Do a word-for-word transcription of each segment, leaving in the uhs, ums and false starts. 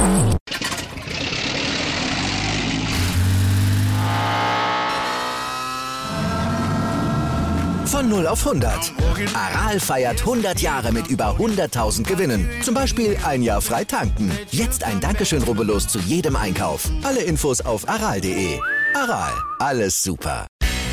Von null auf hundert. Aral feiert hundert Jahre mit über hunderttausend Gewinnen. Zum Beispiel ein Jahr frei tanken. Jetzt ein Dankeschön, rubbellos zu jedem Einkauf. Alle Infos auf aral punkt de. Aral, alles super.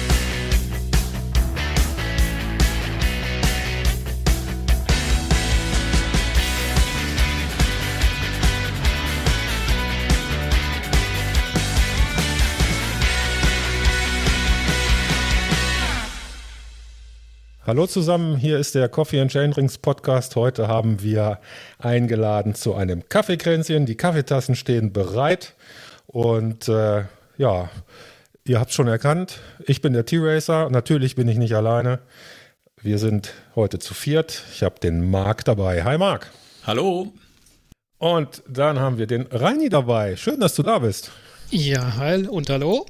Hallo zusammen, hier ist der Coffee and Chain Rings Podcast. Heute haben wir eingeladen zu einem Kaffeekränzchen. Die Kaffeetassen stehen bereit und äh, ja, ihr habt schon erkannt, ich bin der T-Racer. Natürlich bin ich nicht alleine. Wir sind heute zu viert. Ich habe den Marc dabei. Hi Marc. Hallo. Und dann haben wir den Reini dabei. Schön, dass du da bist. Ja, hi und hallo.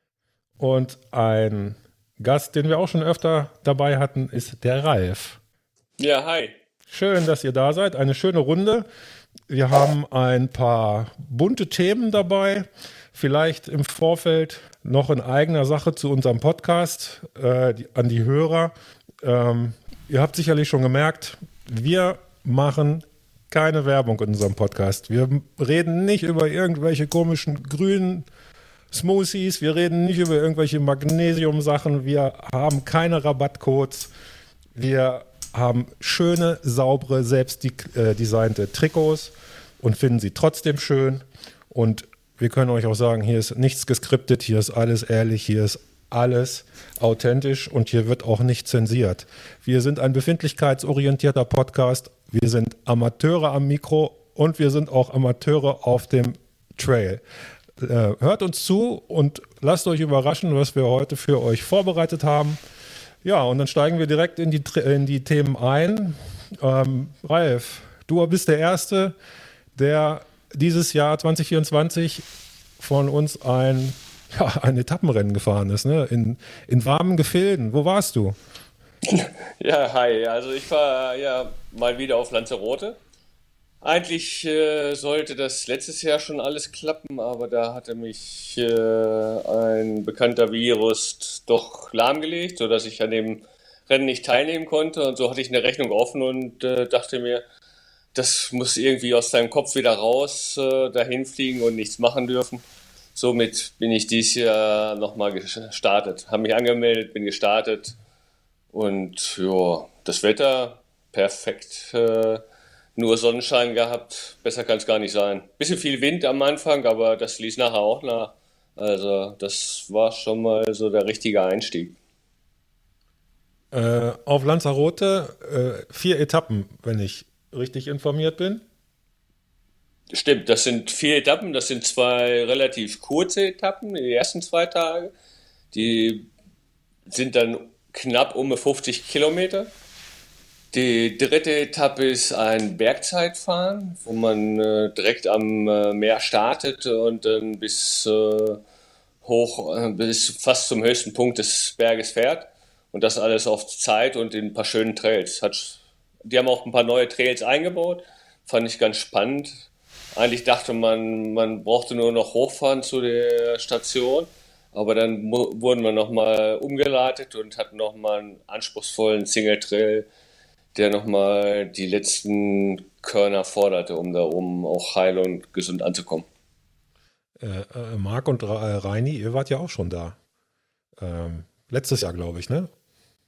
Und ein Gast, den wir auch schon öfter dabei hatten, ist der Ralf. Ja, hi. Schön, dass ihr da seid. Eine schöne Runde. Wir haben ein paar bunte Themen dabei. Vielleicht im Vorfeld noch in eigener Sache zu unserem Podcast äh, die, an die Hörer. Ähm, ihr habt sicherlich schon gemerkt, wir machen keine Werbung in unserem Podcast. Wir reden nicht über irgendwelche komischen grünen Smoothies, wir reden nicht über irgendwelche Magnesium-Sachen, wir haben keine Rabattcodes, wir haben schöne, saubere, selbst äh, designte Trikots und finden sie trotzdem schön und wir können euch auch sagen, hier ist nichts geskriptet, hier ist alles ehrlich, hier ist alles authentisch und hier wird auch nicht zensiert. Wir sind ein befindlichkeitsorientierter Podcast, wir sind Amateure am Mikro und wir sind auch Amateure auf dem Trail. Hört uns zu und lasst euch überraschen, was wir heute für euch vorbereitet haben. Ja, und dann steigen wir direkt in die, in die Themen ein. Ähm, Ralf, du bist der Erste, der dieses Jahr zwanzig vierundzwanzig von uns ein, ja, ein Etappenrennen gefahren ist, ne? in, in warmen Gefilden. Wo warst du? Ja, hi. Also ich war ja mal wieder auf Lanzarote. Eigentlich äh, sollte das letztes Jahr schon alles klappen, aber da hatte mich äh, ein bekannter Virus doch lahmgelegt, sodass ich an dem Rennen nicht teilnehmen konnte. Und so hatte ich eine Rechnung offen und äh, dachte mir, das muss irgendwie aus deinem Kopf wieder raus, äh, dahin fliegen und nichts machen dürfen. Somit bin ich dieses Jahr nochmal gestartet. Habe mich angemeldet, bin gestartet und ja, das Wetter perfekt. Äh, Nur Sonnenschein gehabt, besser kann es gar nicht sein. Bisschen viel Wind am Anfang, aber das ließ nachher auch nach. Also das war schon mal so der richtige Einstieg. Äh, auf Lanzarote äh, vier Etappen, wenn ich richtig informiert bin. Stimmt, das sind vier Etappen, das sind zwei relativ kurze Etappen, die ersten zwei Tage. Die sind dann knapp um fünfzig Kilometer. Die dritte Etappe ist ein Bergzeitfahren, wo man äh, direkt am äh, Meer startet und dann bis äh, hoch, äh, bis fast zum höchsten Punkt des Berges fährt. Und das alles auf Zeit und in ein paar schönen Trails. Hat, die haben auch ein paar neue Trails eingebaut, fand ich ganz spannend. Eigentlich dachte man, man brauchte nur noch hochfahren zu der Station, aber dann mu- wurden wir nochmal umgeleitet und hatten nochmal einen anspruchsvollen Single-Trail, der nochmal die letzten Körner forderte, um da oben auch heil und gesund anzukommen. Äh, äh, Marc und Ra- Reini, ihr wart ja auch schon da. Ähm, letztes Jahr, glaube ich, ne?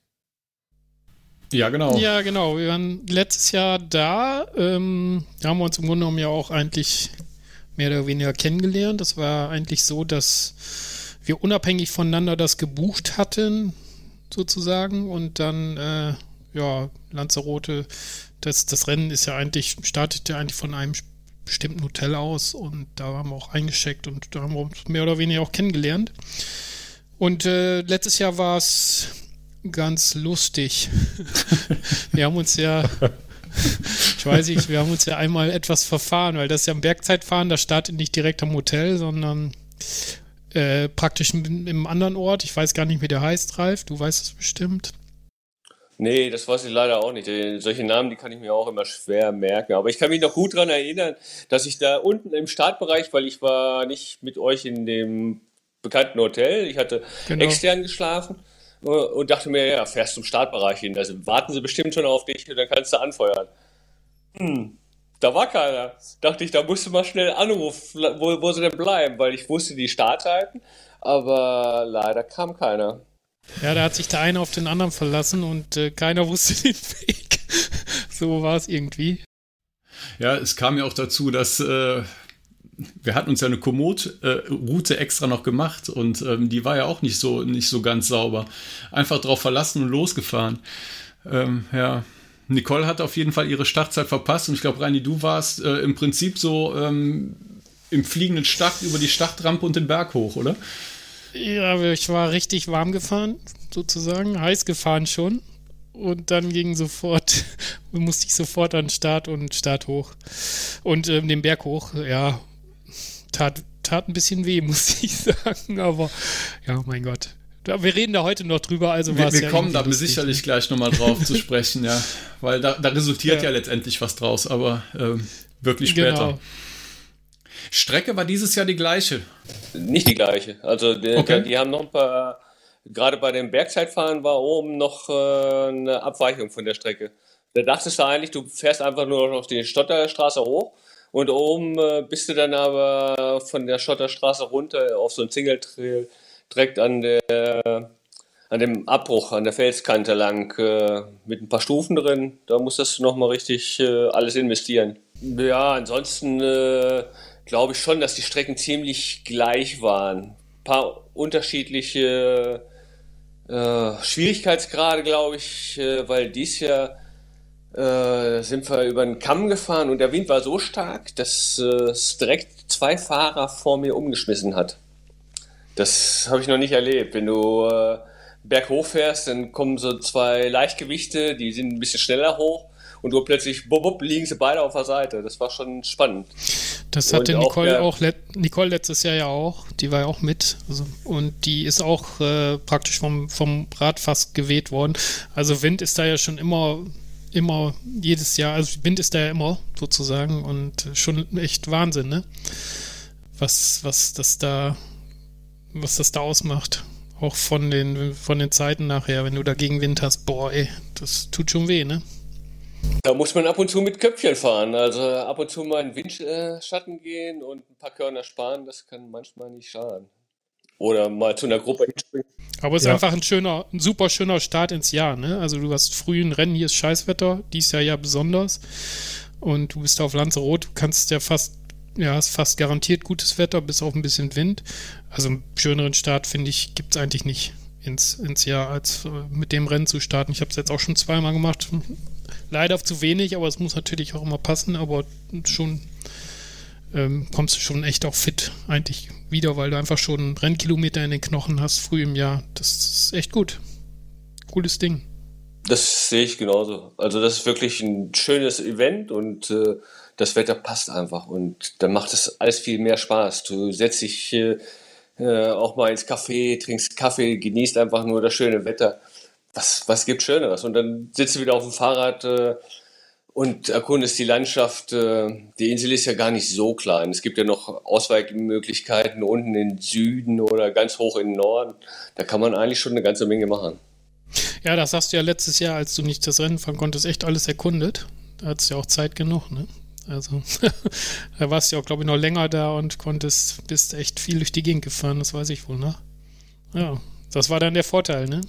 Ja, genau. Ja, genau. Wir waren letztes Jahr da. Ähm, da haben wir uns im Grunde genommen ja auch eigentlich mehr oder weniger kennengelernt. Das war eigentlich so, dass wir unabhängig voneinander das gebucht hatten, sozusagen. Und dann, äh, ja, Lanzarote, das, das Rennen ist ja eigentlich, startet ja eigentlich von einem bestimmten Hotel aus. Und da haben wir auch eingecheckt und da haben wir uns mehr oder weniger auch kennengelernt. Und äh, letztes Jahr war es ganz lustig. Wir haben uns ja, ich weiß nicht, wir haben uns ja einmal etwas verfahren, weil das ist ja ein Bergzeitfahren, das startet nicht direkt am Hotel, sondern äh, praktisch im, im anderen Ort. Ich weiß gar nicht, wie der heißt, Ralf, du weißt es bestimmt. Nee, das weiß ich leider auch nicht. Solche Namen, die kann ich mir auch immer schwer merken. Aber ich kann mich noch gut daran erinnern, dass ich da unten im Startbereich, weil ich war nicht mit euch in dem bekannten Hotel, ich hatte genau. extern geschlafen und dachte mir, ja, fährst zum Startbereich hin. Also warten sie bestimmt schon auf dich und dann kannst du anfeuern. Hm, da war keiner. Dachte ich, da musst du mal schnell anrufen, wo, wo sie denn bleiben, weil ich wusste die Startzeiten, aber leider kam keiner. Ja, da hat sich der eine auf den anderen verlassen und äh, keiner wusste den Weg. So war es irgendwie. Ja, es kam ja auch dazu, dass äh, wir hatten uns ja eine Komoot-Route äh, extra noch gemacht und ähm, die war ja auch nicht so, nicht so ganz sauber. Einfach drauf verlassen und losgefahren. Ähm, ja, Nicole hat auf jeden Fall ihre Startzeit verpasst und ich glaube, Reini, du warst äh, im Prinzip so ähm, im fliegenden Start über die Startrampe und den Berg hoch, oder? Ja, ich war richtig warm gefahren, sozusagen, heiß gefahren schon. Und dann ging sofort, musste ich sofort an den Start und Start hoch. Und ähm, den Berg hoch, ja, tat, tat ein bisschen weh, muss ich sagen. Aber ja, mein Gott. Da, wir reden da heute noch drüber, also war es ja. Wir kommen da sicherlich gleich nochmal drauf zu sprechen, ja. Weil da, da resultiert ja. ja letztendlich was draus, aber ähm, wirklich später. Genau. Strecke war dieses Jahr die gleiche? Nicht die gleiche. Also die, okay. die haben noch ein paar, gerade bei dem Bergzeitfahren war oben noch äh, eine Abweichung von der Strecke. Da dachtest du eigentlich, du fährst einfach nur noch die Stotterstraße hoch und oben äh, bist du dann aber von der Schotterstraße runter auf so ein Single-Trail direkt an der an dem Abbruch, an der Felskante lang äh, mit ein paar Stufen drin. Da musstest du nochmal richtig äh, alles investieren. Ja, ansonsten äh, glaube ich schon, dass die Strecken ziemlich gleich waren. Ein paar unterschiedliche äh, Schwierigkeitsgrade, glaube ich, äh, weil dies Jahr äh, sind wir über den Kamm gefahren und der Wind war so stark, dass äh, es direkt zwei Fahrer vor mir umgeschmissen hat. Das habe ich noch nicht erlebt. Wenn du äh, berghoch fährst, dann kommen so zwei Leichtgewichte, die sind ein bisschen schneller hoch. Und du plötzlich, bub, bub, liegen sie beide auf der Seite. Das war schon spannend. Das hatte und Nicole auch, auch Nicole letztes Jahr ja auch. Die war ja auch mit. Also, und die ist auch äh, praktisch vom, vom Rad fast geweht worden. Also Wind ist da ja schon immer, immer jedes Jahr, also Wind ist da ja immer sozusagen und schon echt Wahnsinn, ne? Was, was das da, was das da ausmacht. Auch von den, von den Zeiten nachher, wenn du dagegen Wind hast, boah, ey, das tut schon weh, ne? Da muss man ab und zu mit Köpfchen fahren. Also ab und zu mal in Windschatten gehen und ein paar Körner sparen, das kann manchmal nicht schaden. Oder mal zu einer Gruppe hinspringen. Aber es ist ja einfach ein schöner, ein super schöner Start ins Jahr, ne? Also du hast früh ein Rennen, hier ist Scheißwetter, dies Jahr ja besonders. Und du bist auf Lanzarote, du kannst ja fast, ja, hast fast garantiert gutes Wetter, bis auf ein bisschen Wind. Also einen schöneren Start, finde ich, gibt es eigentlich nicht ins, ins Jahr, als äh, mit dem Rennen zu starten. Ich habe es jetzt auch schon zweimal gemacht. Leider zu wenig, aber es muss natürlich auch immer passen, aber schon ähm, kommst du schon echt auch fit eigentlich wieder, weil du einfach schon Rennkilometer in den Knochen hast, früh im Jahr. Das ist echt gut. Cooles Ding. Das sehe ich genauso. Also das ist wirklich ein schönes Event und äh, das Wetter passt einfach und dann macht es alles viel mehr Spaß. Du setzt dich äh, auch mal ins Café, trinkst Kaffee, genießt einfach nur das schöne Wetter. Was, was gibt Schöneres? Und dann sitzt du wieder auf dem Fahrrad äh, und erkundest die Landschaft. Äh, die Insel ist ja gar nicht so klein. Es gibt ja noch Ausweichmöglichkeiten unten in den Süden oder ganz hoch in den Norden. Da kann man eigentlich schon eine ganze Menge machen. Ja, das hast du ja letztes Jahr, als du nicht das Rennen fahren konntest, echt alles erkundet. Da hattest du ja auch Zeit genug, ne? Also, da warst du ja auch, glaube ich, noch länger da und konntest, bist echt viel durch die Gegend gefahren, das weiß ich wohl, ne? Ja, das war dann der Vorteil, ne?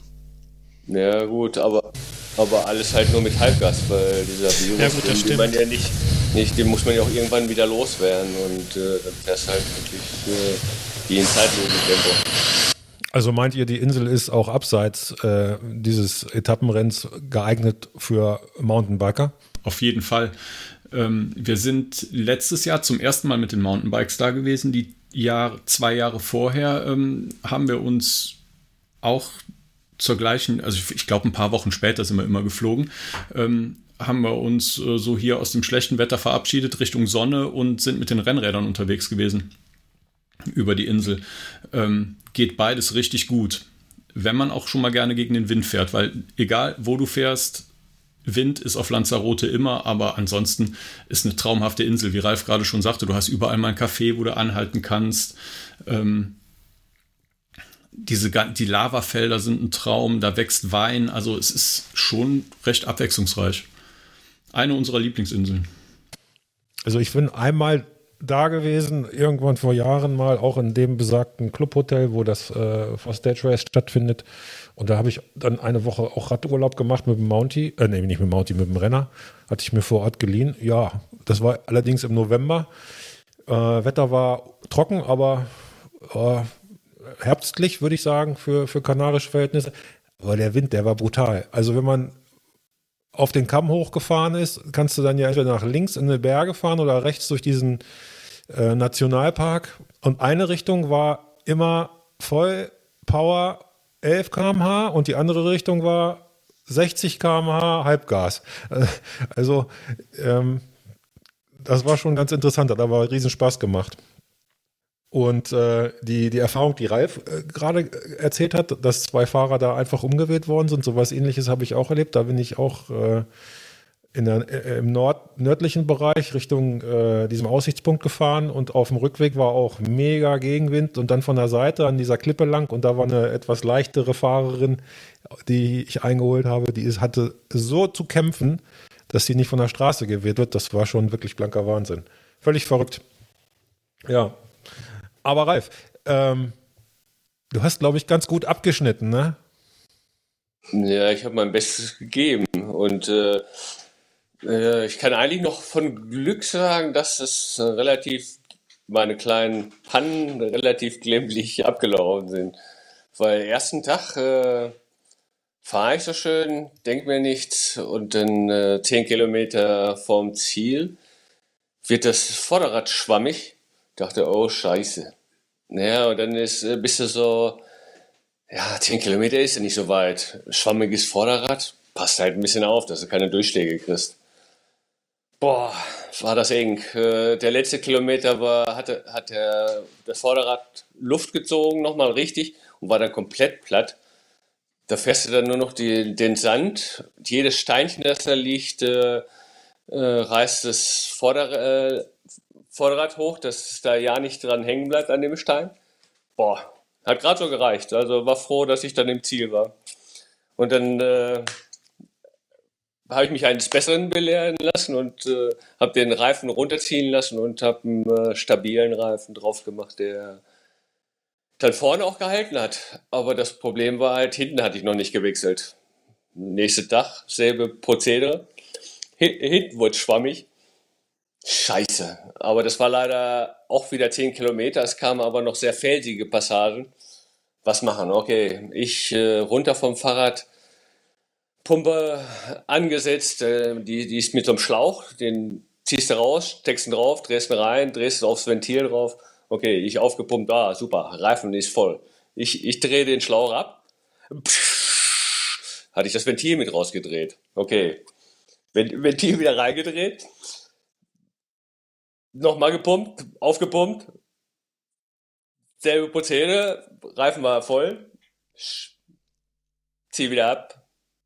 Ja gut, aber, aber alles halt nur mit Halbgas, weil dieser Virus, ja, gut, das den, den, man ja nicht, nicht, den muss man ja auch irgendwann wieder loswerden und äh, dann fährst halt wirklich äh, wie in Zeitlupentempo. Also meint ihr, die Insel ist auch abseits äh, dieses Etappenrenns geeignet für Mountainbiker? Auf jeden Fall. Ähm, wir sind letztes Jahr zum ersten Mal mit den Mountainbikes da gewesen. Die Jahr, zwei Jahre vorher ähm, haben wir uns auch zur gleichen, also ich glaube ein paar Wochen später sind wir immer geflogen, ähm, haben wir uns äh, so hier aus dem schlechten Wetter verabschiedet Richtung Sonne und sind mit den Rennrädern unterwegs gewesen über die Insel. Ähm, geht beides richtig gut. wenn man auch schon mal gerne gegen den Wind fährt, weil egal wo du fährst, Wind ist auf Lanzarote immer, aber ansonsten ist eine traumhafte Insel, wie Ralf gerade schon sagte, du hast überall mal ein Café, wo du anhalten kannst. Ähm, diese, die Lavafelder sind ein Traum, da wächst Wein, also es ist schon recht abwechslungsreich. Eine unserer Lieblingsinseln. Also ich bin einmal da gewesen, irgendwann vor Jahren mal, auch in dem besagten Clubhotel, wo das äh, For Stage Race stattfindet. Und da habe ich dann eine Woche auch Radurlaub gemacht mit dem Mountie, äh, nee, nicht mit dem Mountie, mit dem Renner. Hatte ich mir vor Ort geliehen. Ja, das war allerdings im November. Äh, Wetter war trocken, aber äh, herbstlich, würde ich sagen, für, für kanarische Verhältnisse. Aber der Wind, der war brutal. Also wenn man auf den Kamm hochgefahren ist, kannst du dann ja entweder nach links in die Berge fahren oder rechts durch diesen äh, Nationalpark. Und eine Richtung war immer voll Power elf Kilometer pro Stunde und die andere Richtung war sechzig Kilometer pro Stunde Halbgas. Also ähm, das war schon ganz interessant, hat aber riesen Spaß gemacht. Und äh, die, die Erfahrung, die Ralf äh, gerade erzählt hat, dass zwei Fahrer da einfach umgewählt worden sind, sowas Ähnliches habe ich auch erlebt. Da bin ich auch äh, in der, äh, im Nord, nördlichen Bereich Richtung äh, diesem Aussichtspunkt gefahren und auf dem Rückweg war auch mega Gegenwind und dann von der Seite an dieser Klippe lang und da war eine etwas leichtere Fahrerin, die ich eingeholt habe, die ist, hatte so zu kämpfen, dass sie nicht von der Straße gewählt wird. Das war schon wirklich blanker Wahnsinn. Völlig verrückt. Ja. Aber Ralf, ähm, du hast, glaube ich, ganz gut abgeschnitten, ne? Ja, ich habe mein Bestes gegeben und äh, äh, ich kann eigentlich noch von Glück sagen, dass es äh, relativ, meine kleinen Pannen relativ glimpflich abgelaufen sind. Weil ersten Tag äh, fahre ich so schön, denke mir nichts und dann äh, zehn Kilometer vorm Ziel wird das Vorderrad schwammig. Dachte, oh Scheiße. Naja, und dann ist, bist du so, ja, zehn Kilometer ist ja nicht so weit. Schwammiges Vorderrad, passt halt ein bisschen auf, dass du keine Durchschläge kriegst. Boah, war das eng. Der letzte Kilometer war, hatte, hat der, das Vorderrad Luft gezogen, nochmal richtig, und war dann komplett platt. Da fährst du dann nur noch die, den Sand. Jedes Steinchen, das da liegt, äh, äh, reißt das Vorder, äh, Vorderrad hoch, dass es da ja nicht dran hängen bleibt an dem Stein. Boah, hat gerade so gereicht. Also war froh, dass ich dann im Ziel war. Und dann äh, habe ich mich eines Besseren belehren lassen und äh, habe den Reifen runterziehen lassen und habe einen äh, stabilen Reifen drauf gemacht, der dann vorne auch gehalten hat. Aber das Problem war halt, hinten hatte ich noch nicht gewechselt. Nächster Tag, selbe Prozedere. Hinten wurde es schwammig. Scheiße. Aber das war leider auch wieder zehn Kilometer. Es kamen aber noch sehr felsige Passagen. Was machen? Okay, ich äh, runter vom Fahrrad, Pumpe angesetzt. Äh, die, die ist mit so einem Schlauch. Den ziehst du raus, steckst ihn drauf, drehst ihn rein, drehst aufs Ventil drauf. Okay, ich aufgepumpt. Ah, super. Reifen ist voll. Ich, ich drehe den Schlauch ab. Pff, hatte ich das Ventil mit rausgedreht. Okay. Ventil wieder reingedreht. Nochmal gepumpt, aufgepumpt. Selbe Prozedere, Reifen war voll. Zieh wieder ab.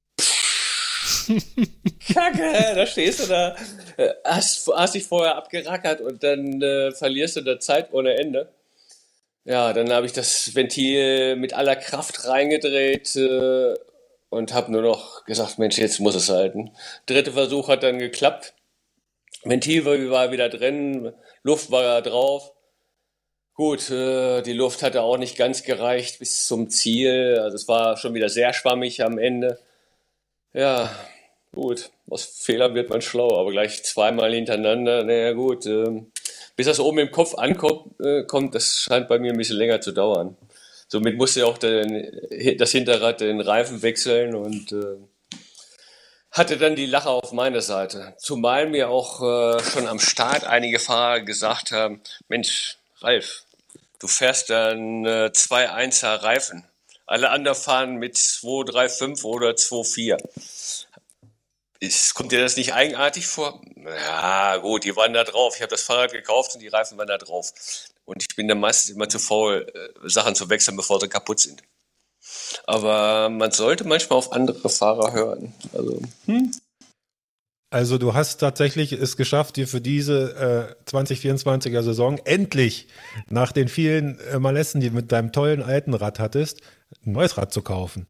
Kacke, da stehst du da. Hast, hast dich vorher abgerackert und dann äh, verlierst du da Zeit ohne Ende. Ja, dann habe ich das Ventil mit aller Kraft reingedreht äh, und habe nur noch gesagt, Mensch, jetzt muss es halten. Dritter Versuch hat dann geklappt. Ventil war wieder drin, Luft war drauf. Gut, äh, die Luft hatte auch nicht ganz gereicht bis zum Ziel. Also es war schon wieder sehr schwammig am Ende. Ja, gut, aus Fehlern wird man schlau, aber gleich zweimal hintereinander, naja gut. Äh, bis das oben im Kopf ankommt, äh, kommt, das scheint bei mir ein bisschen länger zu dauern. Somit musste ich auch den, das Hinterrad den Reifen wechseln und äh, hatte dann die Lache auf meiner Seite. Zumal mir auch äh, schon am Start einige Fahrer gesagt haben, Mensch, Ralf, du fährst dann äh, zwei Einser Reifen. Alle anderen fahren mit zwei drei fünf oder zwei vier. Ist, kommt dir das nicht eigenartig vor? Ja gut, die waren da drauf. Ich habe das Fahrrad gekauft und die Reifen waren da drauf. Und ich bin dann meistens immer zu faul, äh, Sachen zu wechseln, bevor sie kaputt sind. Aber man sollte manchmal auf andere Fahrer hören. Also, hm? Also du hast tatsächlich es geschafft, dir für diese äh, zwanzig vierundzwanziger Saison endlich nach den vielen äh, Malessen, die du mit deinem tollen alten Rad hattest, ein neues Rad zu kaufen.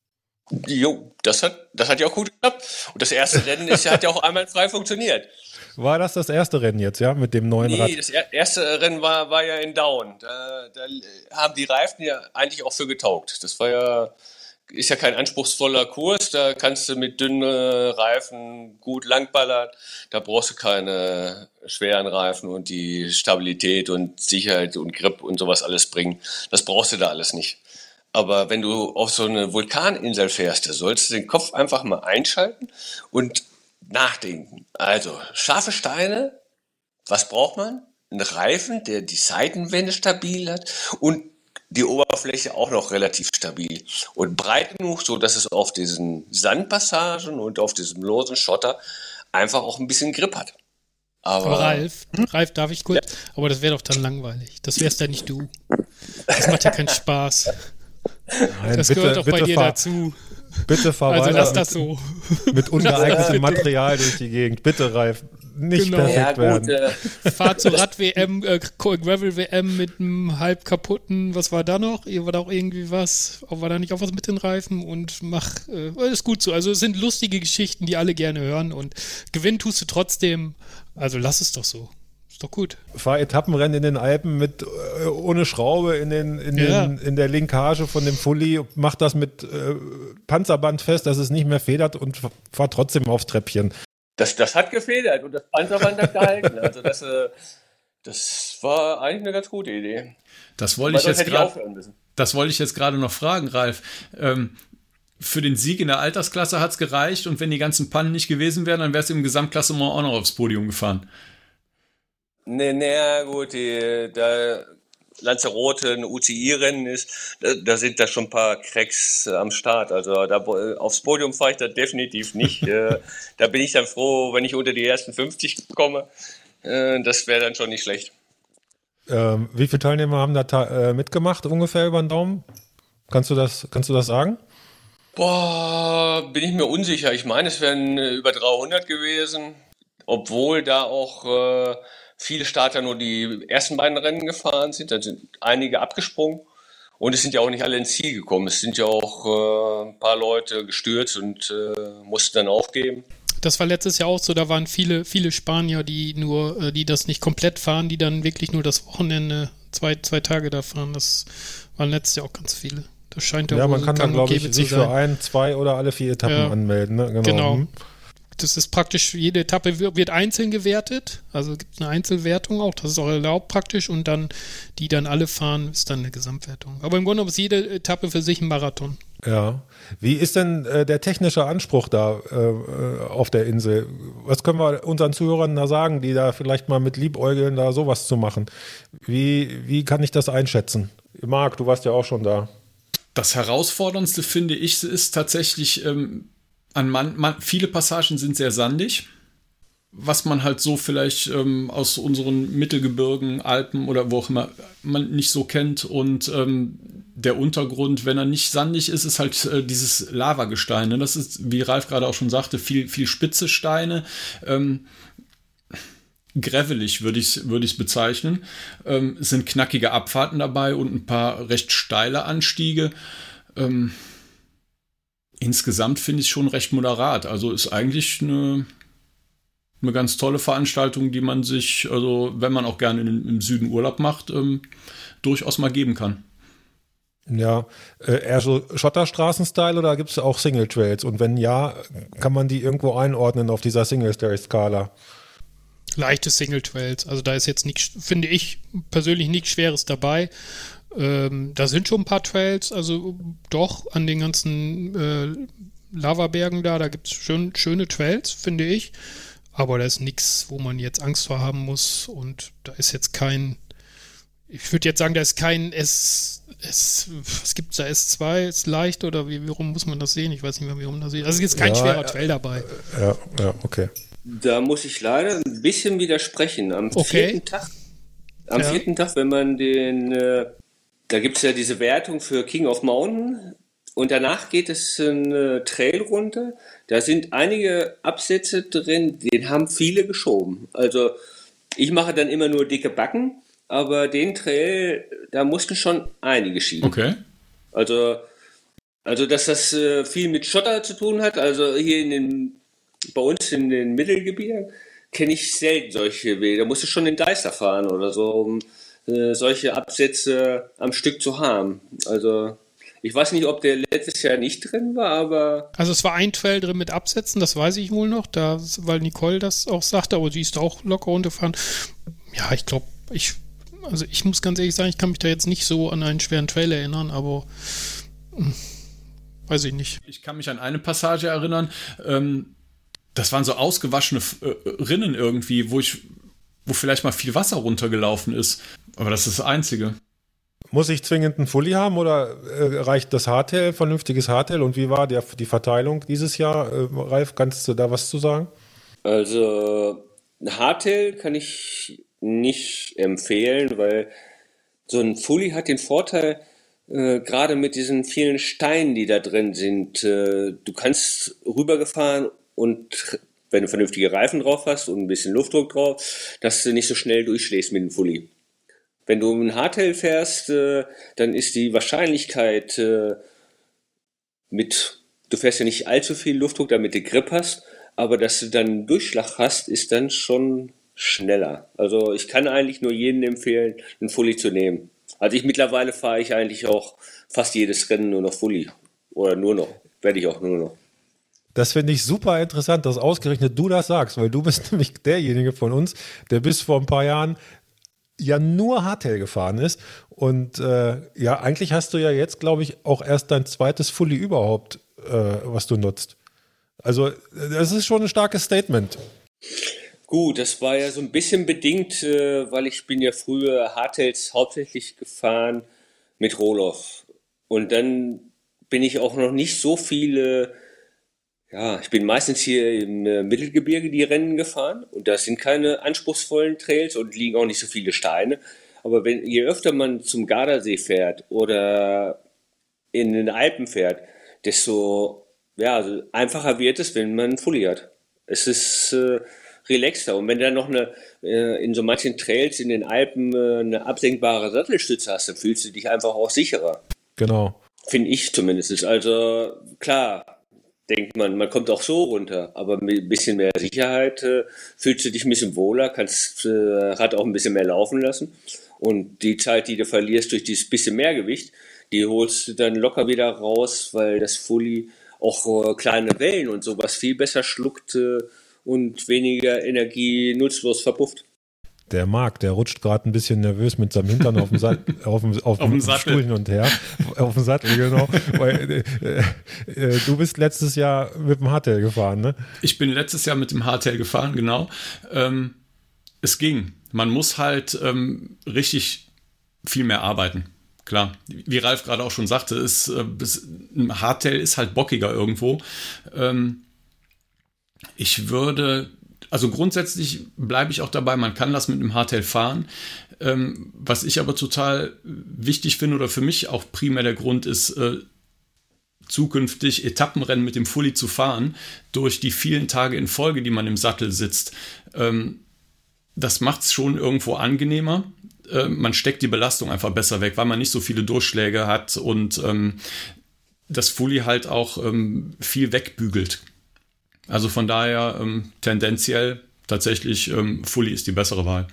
Jo, das hat, das hat ja auch gut geklappt. Und das erste Rennen ist, hat ja auch einmal frei funktioniert. War das das erste Rennen jetzt, ja, mit dem neuen nee, Rad? Nee, das erste Rennen war, war ja in Down. Da, da haben die Reifen ja eigentlich auch für getaugt. Das war ja, ist ja kein anspruchsvoller Kurs. Da kannst du mit dünnen Reifen gut langballern. Da brauchst du keine schweren Reifen und die Stabilität und Sicherheit und Grip und sowas alles bringen. Das brauchst du da alles nicht. Aber wenn du auf so eine Vulkaninsel fährst, da sollst du den Kopf einfach mal einschalten und nachdenken. Also, scharfe Steine, was braucht man? Ein Reifen, der die Seitenwände stabil hat und die Oberfläche auch noch relativ stabil. Und breit genug, so dass es auf diesen Sandpassagen und auf diesem losen Schotter einfach auch ein bisschen Grip hat. Aber, aber Ralf, hm? Ralf, darf ich kurz? Ja. Aber das wäre doch dann langweilig. Das wärst ja nicht du. Das macht ja keinen Spaß. Nein, das bitte, gehört doch bei dir fahr, dazu. Bitte fahr also weiter lass das so. Mit ungeeignetem Material durch die Gegend. Bitte, Ralf, nicht genau. perfekt ja, gut, werden. Äh. Fahr zur Rad-W M, äh, Gravel-W M mit einem halb kaputten, was war da noch? War da auch irgendwie was? War da nicht auch was mit den Reifen? Und mach, äh, ist gut so. Also es sind lustige Geschichten, die alle gerne hören und gewinnen tust du trotzdem. Also lass es doch so. Ist doch gut. Fahr Etappenrennen in den Alpen mit äh, ohne Schraube in, den, in, ja. den, in der Linkage von dem Fully, mach das mit äh, Panzerband fest, dass es nicht mehr federt und fahr trotzdem aufs Treppchen. Das, das hat gefedert und das Panzerband hat gehalten. Also das, äh, das war eigentlich eine ganz gute Idee. Das wollte ich jetzt gerade. Das wollte ich jetzt gerade noch fragen, Ralf. Ähm, für den Sieg in der Altersklasse hat es gereicht und wenn die ganzen Pannen nicht gewesen wären, dann wärst du im Gesamtklassement auch noch aufs Podium gefahren. Nee, nee, gut, die, da Lanzarote ein U C I-Rennen ist, da, da sind da schon ein paar Cracks äh, am Start. Also da, aufs Podium fahre ich da definitiv nicht. äh, da bin ich dann froh, wenn ich unter die ersten fünfzig komme. Äh, das wäre dann schon nicht schlecht. Ähm, wie viele Teilnehmer haben da ta- äh, mitgemacht, ungefähr über den Daumen? Kannst du das, kannst du das sagen? Boah, bin ich mir unsicher. Ich meine, es wären äh, über dreihundert gewesen, obwohl da auch äh, viele Starter nur die ersten beiden Rennen gefahren sind, da sind einige abgesprungen und es sind ja auch nicht alle ins Ziel gekommen. Es sind ja auch äh, ein paar Leute gestürzt und äh, mussten dann aufgeben. Das war letztes Jahr auch so, da waren viele, viele Spanier, die nur, äh, die das nicht komplett fahren, die dann wirklich nur das Wochenende, zwei, zwei Tage da fahren. Das waren letztes Jahr auch ganz viele. Das scheint ja, ja wohl man kann dann, glaube ich, sich für ein, zwei oder alle vier Etappen ja. anmelden. Ne? Genau. genau. Das ist praktisch, jede Etappe wird einzeln gewertet, also gibt es eine Einzelwertung auch, das ist auch erlaubt praktisch und dann, die dann alle fahren, ist dann eine Gesamtwertung. Aber im Grunde genommen ist jede Etappe für sich ein Marathon. Ja. Wie ist denn äh, der technische Anspruch da äh, auf der Insel? Was können wir unseren Zuhörern da sagen, die da vielleicht mal mit liebäugeln, da sowas zu machen? Wie, wie kann ich das einschätzen? Marc, du warst ja auch schon da. Das Herausforderndste, finde ich, ist tatsächlich, ähm, an man, man, viele Passagen sind sehr sandig, was man halt so vielleicht ähm, aus unseren Mittelgebirgen, Alpen oder wo auch immer man nicht so kennt. Und ähm, der Untergrund, wenn er nicht sandig ist, ist halt äh, dieses Lavagestein. Ne? Das ist, wie Ralf gerade auch schon sagte, viel, viel spitze Steine. Ähm, gravelig würde ich es würd ich's bezeichnen. Ähm, es sind knackige Abfahrten dabei und ein paar recht steile Anstiege. Ähm, insgesamt finde ich es schon recht moderat. Also ist eigentlich eine, eine ganz tolle Veranstaltung, die man sich, also wenn man auch gerne in, im Süden Urlaub macht, ähm, durchaus mal geben kann. Ja, äh, eher so Schotterstraßen-Style oder gibt es auch Single-Trails? Und wenn ja, kann man die irgendwo einordnen auf dieser Single-Story-Skala? Leichte Single-Trails. Also da ist jetzt nichts, finde ich persönlich nichts Schweres dabei. Ähm, da sind schon ein paar Trails, also doch an den ganzen äh, Lavabergen da, da gibt es schön, schöne Trails, finde ich. Aber da ist nichts, wo man jetzt Angst vor haben muss. Und da ist jetzt kein, ich würde jetzt sagen, da ist kein S, S, was gibt es da, S zwei, ist leicht oder wie, warum muss man das sehen? Ich weiß nicht mehr, wie man das sieht. Also es ist kein ja, schwerer Trail dabei. Ja, ja, okay. Da muss ich leider ein bisschen widersprechen. Am okay. vierten Tag, am ja. vierten Tag, wenn man den äh, da gibt es ja diese Wertung für King of Mountain und danach geht es eine Trail runter. Da sind einige Absätze drin, den haben viele geschoben. Also ich mache dann immer nur dicke Backen, aber den Trail, da mussten schon einige schieben. Okay. Also, also dass das äh, viel mit Schotter zu tun hat, also hier in den, bei uns in den Mittelgebirgen kenne ich selten solche Wege. Da musst du schon den Deister fahren oder so, um äh, solche Absätze am Stück zu haben. Also ich weiß nicht, ob der letztes Jahr nicht drin war, aber... Also es war ein Trail drin mit Absätzen, das weiß ich wohl noch, da, weil Nicole das auch sagte, aber sie ist auch locker runtergefahren. Ja, ich glaube, ich, also ich muss ganz ehrlich sagen, ich kann mich da jetzt nicht so an einen schweren Trail erinnern, aber hm, weiß ich nicht. Ich kann mich an eine Passage erinnern, ähm, das waren so ausgewaschene äh, Rinnen irgendwie, wo ich, wo vielleicht mal viel Wasser runtergelaufen ist, aber das ist das Einzige. Muss ich zwingend einen Fully haben oder äh, reicht das Hardtail, vernünftiges Hardtail? Und wie war der, die Verteilung dieses Jahr? Äh, Ralf, kannst du da was zu sagen? Also ein Hardtail kann ich nicht empfehlen, weil so ein Fully hat den Vorteil, äh, gerade mit diesen vielen Steinen, die da drin sind, äh, du kannst rübergefahren und wenn du vernünftige Reifen drauf hast und ein bisschen Luftdruck drauf, dass du nicht so schnell durchschlägst mit dem Fully. Wenn du ein Hardtail fährst, äh, dann ist die Wahrscheinlichkeit äh, mit, du fährst ja nicht allzu viel Luftdruck, damit du Grip hast, aber dass du dann einen Durchschlag hast, ist dann schon schneller. Also ich kann eigentlich nur jedem empfehlen, einen Fully zu nehmen. Also ich mittlerweile fahre ich eigentlich auch fast jedes Rennen nur noch Fully. Oder nur noch, werde ich auch nur noch. Das finde ich super interessant, dass ausgerechnet du das sagst, weil du bist nämlich derjenige von uns, der bis vor ein paar Jahren ja nur Hardtail gefahren ist und äh, ja, eigentlich hast du ja jetzt, glaube ich, auch erst dein zweites Fully überhaupt, äh, was du nutzt. Also das ist schon ein starkes Statement. Gut, das war ja so ein bisschen bedingt, äh, weil ich bin ja früher Hardtails hauptsächlich gefahren mit Rohloff und dann bin ich auch noch nicht so viele, ja, ich bin meistens hier im äh, Mittelgebirge die Rennen gefahren und das sind keine anspruchsvollen Trails und liegen auch nicht so viele Steine. Aber wenn, je öfter man zum Gardasee fährt oder in den Alpen fährt, desto ja, also einfacher wird es, wenn man einen Fully hat. Es ist äh, relaxter. Und wenn du dann noch eine, äh, in so manchen Trails in den Alpen äh, eine absenkbare Sattelstütze hast, dann fühlst du dich einfach auch sicherer. Genau. Finde ich zumindest. Also klar, denkt man, man kommt auch so runter, aber mit ein bisschen mehr Sicherheit äh, fühlst du dich ein bisschen wohler, kannst äh, Rad auch ein bisschen mehr laufen lassen und die Zeit, die du verlierst durch dieses bisschen mehr Gewicht, die holst du dann locker wieder raus, weil das Fully auch äh, kleine Wellen und sowas viel besser schluckt äh, und weniger Energie nutzlos verpufft. Der Marc, der rutscht gerade ein bisschen nervös mit seinem Hintern auf dem, Sa- auf dem, auf Auf dem dem Sattel. Stuhl hin und her. Auf dem Sattel, genau. Weil, äh, äh, du bist letztes Jahr mit dem Hardtail gefahren, ne? Ich bin letztes Jahr mit dem Hardtail gefahren, genau. Ähm, es ging. Man muss halt ähm, richtig viel mehr arbeiten. Klar, wie Ralf gerade auch schon sagte, ist, äh, ist, ein Hardtail ist halt bockiger irgendwo. Ähm, ich würde... Also grundsätzlich bleibe ich auch dabei, man kann das mit einem Hardtail fahren. Ähm, was ich aber total wichtig finde oder für mich auch primär der Grund ist, äh, zukünftig Etappenrennen mit dem Fully zu fahren, durch die vielen Tage in Folge, die man im Sattel sitzt. Ähm, das macht es schon irgendwo angenehmer. Äh, man steckt die Belastung einfach besser weg, weil man nicht so viele Durchschläge hat und ähm, das Fully halt auch ähm, viel wegbügelt. Also von daher ähm, tendenziell tatsächlich ähm, Fully ist die bessere Wahl.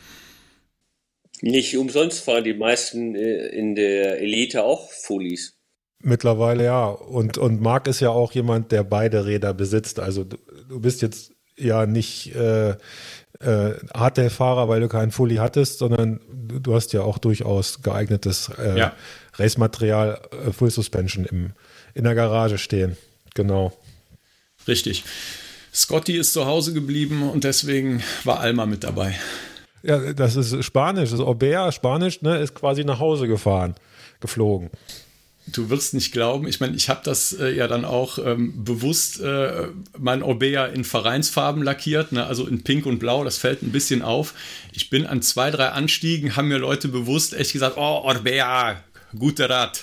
Nicht umsonst fahren die meisten äh, in der Elite auch Fullys. Mittlerweile ja. Und, und Marc ist ja auch jemand, der beide Räder besitzt. Also du, du bist jetzt ja nicht äh, äh, Hardtail-Fahrer, weil du keinen Fully hattest, sondern du, du hast ja auch durchaus geeignetes äh, Ja. Racematerial, äh, Full Suspension im, in der Garage stehen. Genau. Richtig. Scotty ist zu Hause geblieben und deswegen war Alma mit dabei. Ja, das ist Spanisch. Das Orbea, Spanisch, ne, ist quasi nach Hause gefahren, geflogen. Du wirst nicht glauben, ich meine, ich habe das äh, ja dann auch ähm, bewusst äh, mein Orbea in Vereinsfarben lackiert, ne, also in Pink und Blau, das fällt ein bisschen auf. Ich bin an zwei, drei Anstiegen, haben mir Leute bewusst echt gesagt, oh, Orbea, Guter Rat.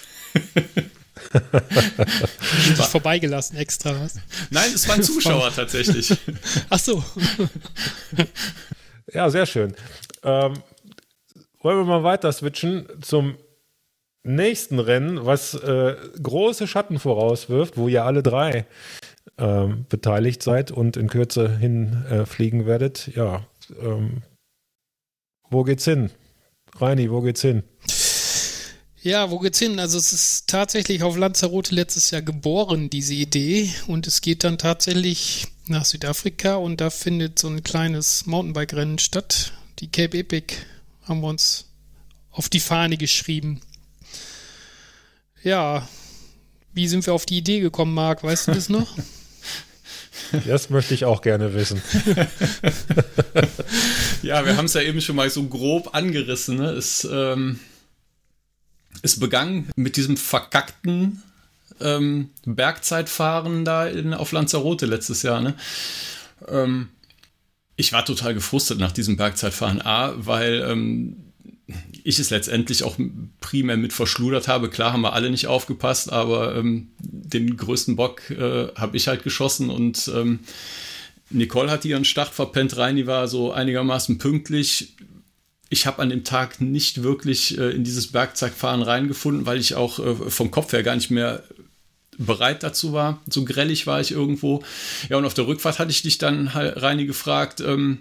Dich vorbeigelassen extra, was? Nein, es waren Zuschauer tatsächlich. Ach so. Ja, sehr schön. Ähm, wollen wir mal weiter switchen zum nächsten Rennen, was äh, große Schatten vorauswirft, wo ihr alle drei ähm, beteiligt seid und in Kürze hinfliegen äh, werdet. Ja, ähm, wo geht's hin? Reini, wo geht's hin? Ja, wo geht's hin? Also es ist tatsächlich auf Lanzarote letztes Jahr geboren, diese Idee. Und es geht dann tatsächlich nach Südafrika und da findet so ein kleines Mountainbike-Rennen statt. Die Cape Epic haben wir uns auf die Fahne geschrieben. Ja, wie sind wir auf die Idee gekommen, Marc? Weißt du das noch? Das möchte ich auch gerne wissen. Ja, wir haben es ja eben schon mal so grob angerissen. Ne? Es, ähm, es begann mit diesem verkackten ähm, Bergzeitfahren da in, auf Lanzarote letztes Jahr. Ne? Ähm, ich war total gefrustet nach diesem Bergzeitfahren. A, weil ähm, ich es letztendlich auch primär mit verschludert habe. Klar haben wir alle nicht aufgepasst, aber ähm, den größten Bock äh, habe ich halt geschossen und ähm, Nicole hat ihren Start verpennt, Reini war so einigermaßen pünktlich. Ich habe an dem Tag nicht wirklich äh, in dieses Bergzeitfahren reingefunden, weil ich auch äh, vom Kopf her gar nicht mehr bereit dazu war. So grellig war ich irgendwo. Ja, und auf der Rückfahrt hatte ich dich dann, Reini, gefragt, ähm,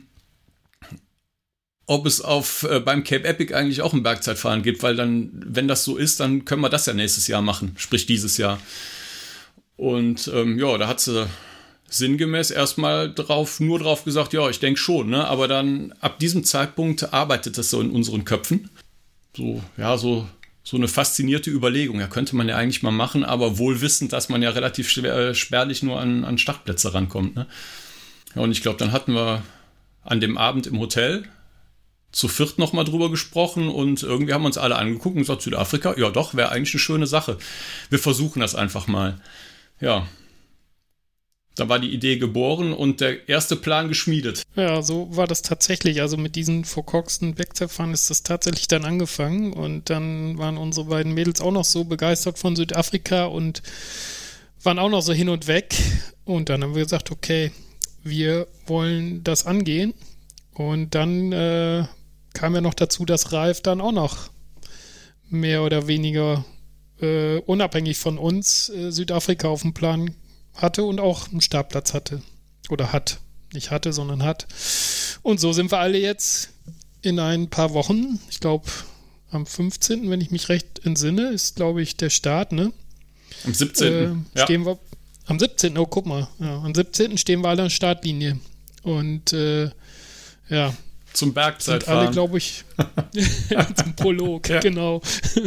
ob es auf äh, beim Cape Epic eigentlich auch ein Bergzeitfahren gibt, weil dann, wenn das so ist, dann können wir das ja nächstes Jahr machen, sprich dieses Jahr. Und ähm, ja, da hat sie sinngemäß erstmal drauf, nur drauf gesagt, ja, ich denke schon, ne? Aber dann ab diesem Zeitpunkt arbeitet das so in unseren Köpfen. So, ja, so, so eine faszinierte Überlegung. Ja, könnte man ja eigentlich mal machen, aber wohl wissend, dass man ja relativ schwer, äh, spärlich nur an, an Startplätze rankommt, ne? Ja, und ich glaube, dann hatten wir an dem Abend im Hotel zu viert nochmal drüber gesprochen und irgendwie haben wir uns alle angeguckt und gesagt, Südafrika, ja doch, wäre eigentlich eine schöne Sache. Wir versuchen das einfach mal. Ja, da war die Idee geboren und der erste Plan geschmiedet. Ja, so war das tatsächlich. Also mit diesen verkorksten Bergzeitfahren ist das tatsächlich dann angefangen und dann waren unsere beiden Mädels auch noch so begeistert von Südafrika und waren auch noch so hin und weg und dann haben wir gesagt, okay, wir wollen das angehen und dann äh, kam ja noch dazu, dass Ralf dann auch noch mehr oder weniger äh, unabhängig von uns äh, Südafrika auf dem Plan hatte und auch einen Startplatz hatte. Oder hat. Nicht hatte, sondern hat. Und so sind wir alle jetzt in ein paar Wochen, ich glaube am fünfzehnten, wenn ich mich recht entsinne, ist, glaube ich, der Start, ne? Am siebzehnten. Äh, stehen ja. wir am siebzehnten. Oh, guck mal. Ja, am siebzehnten stehen wir alle an der Startlinie. Und äh, ja, zum Bergzeitfahren. Sind alle, glaube ich, zum Prolog, ja. Genau.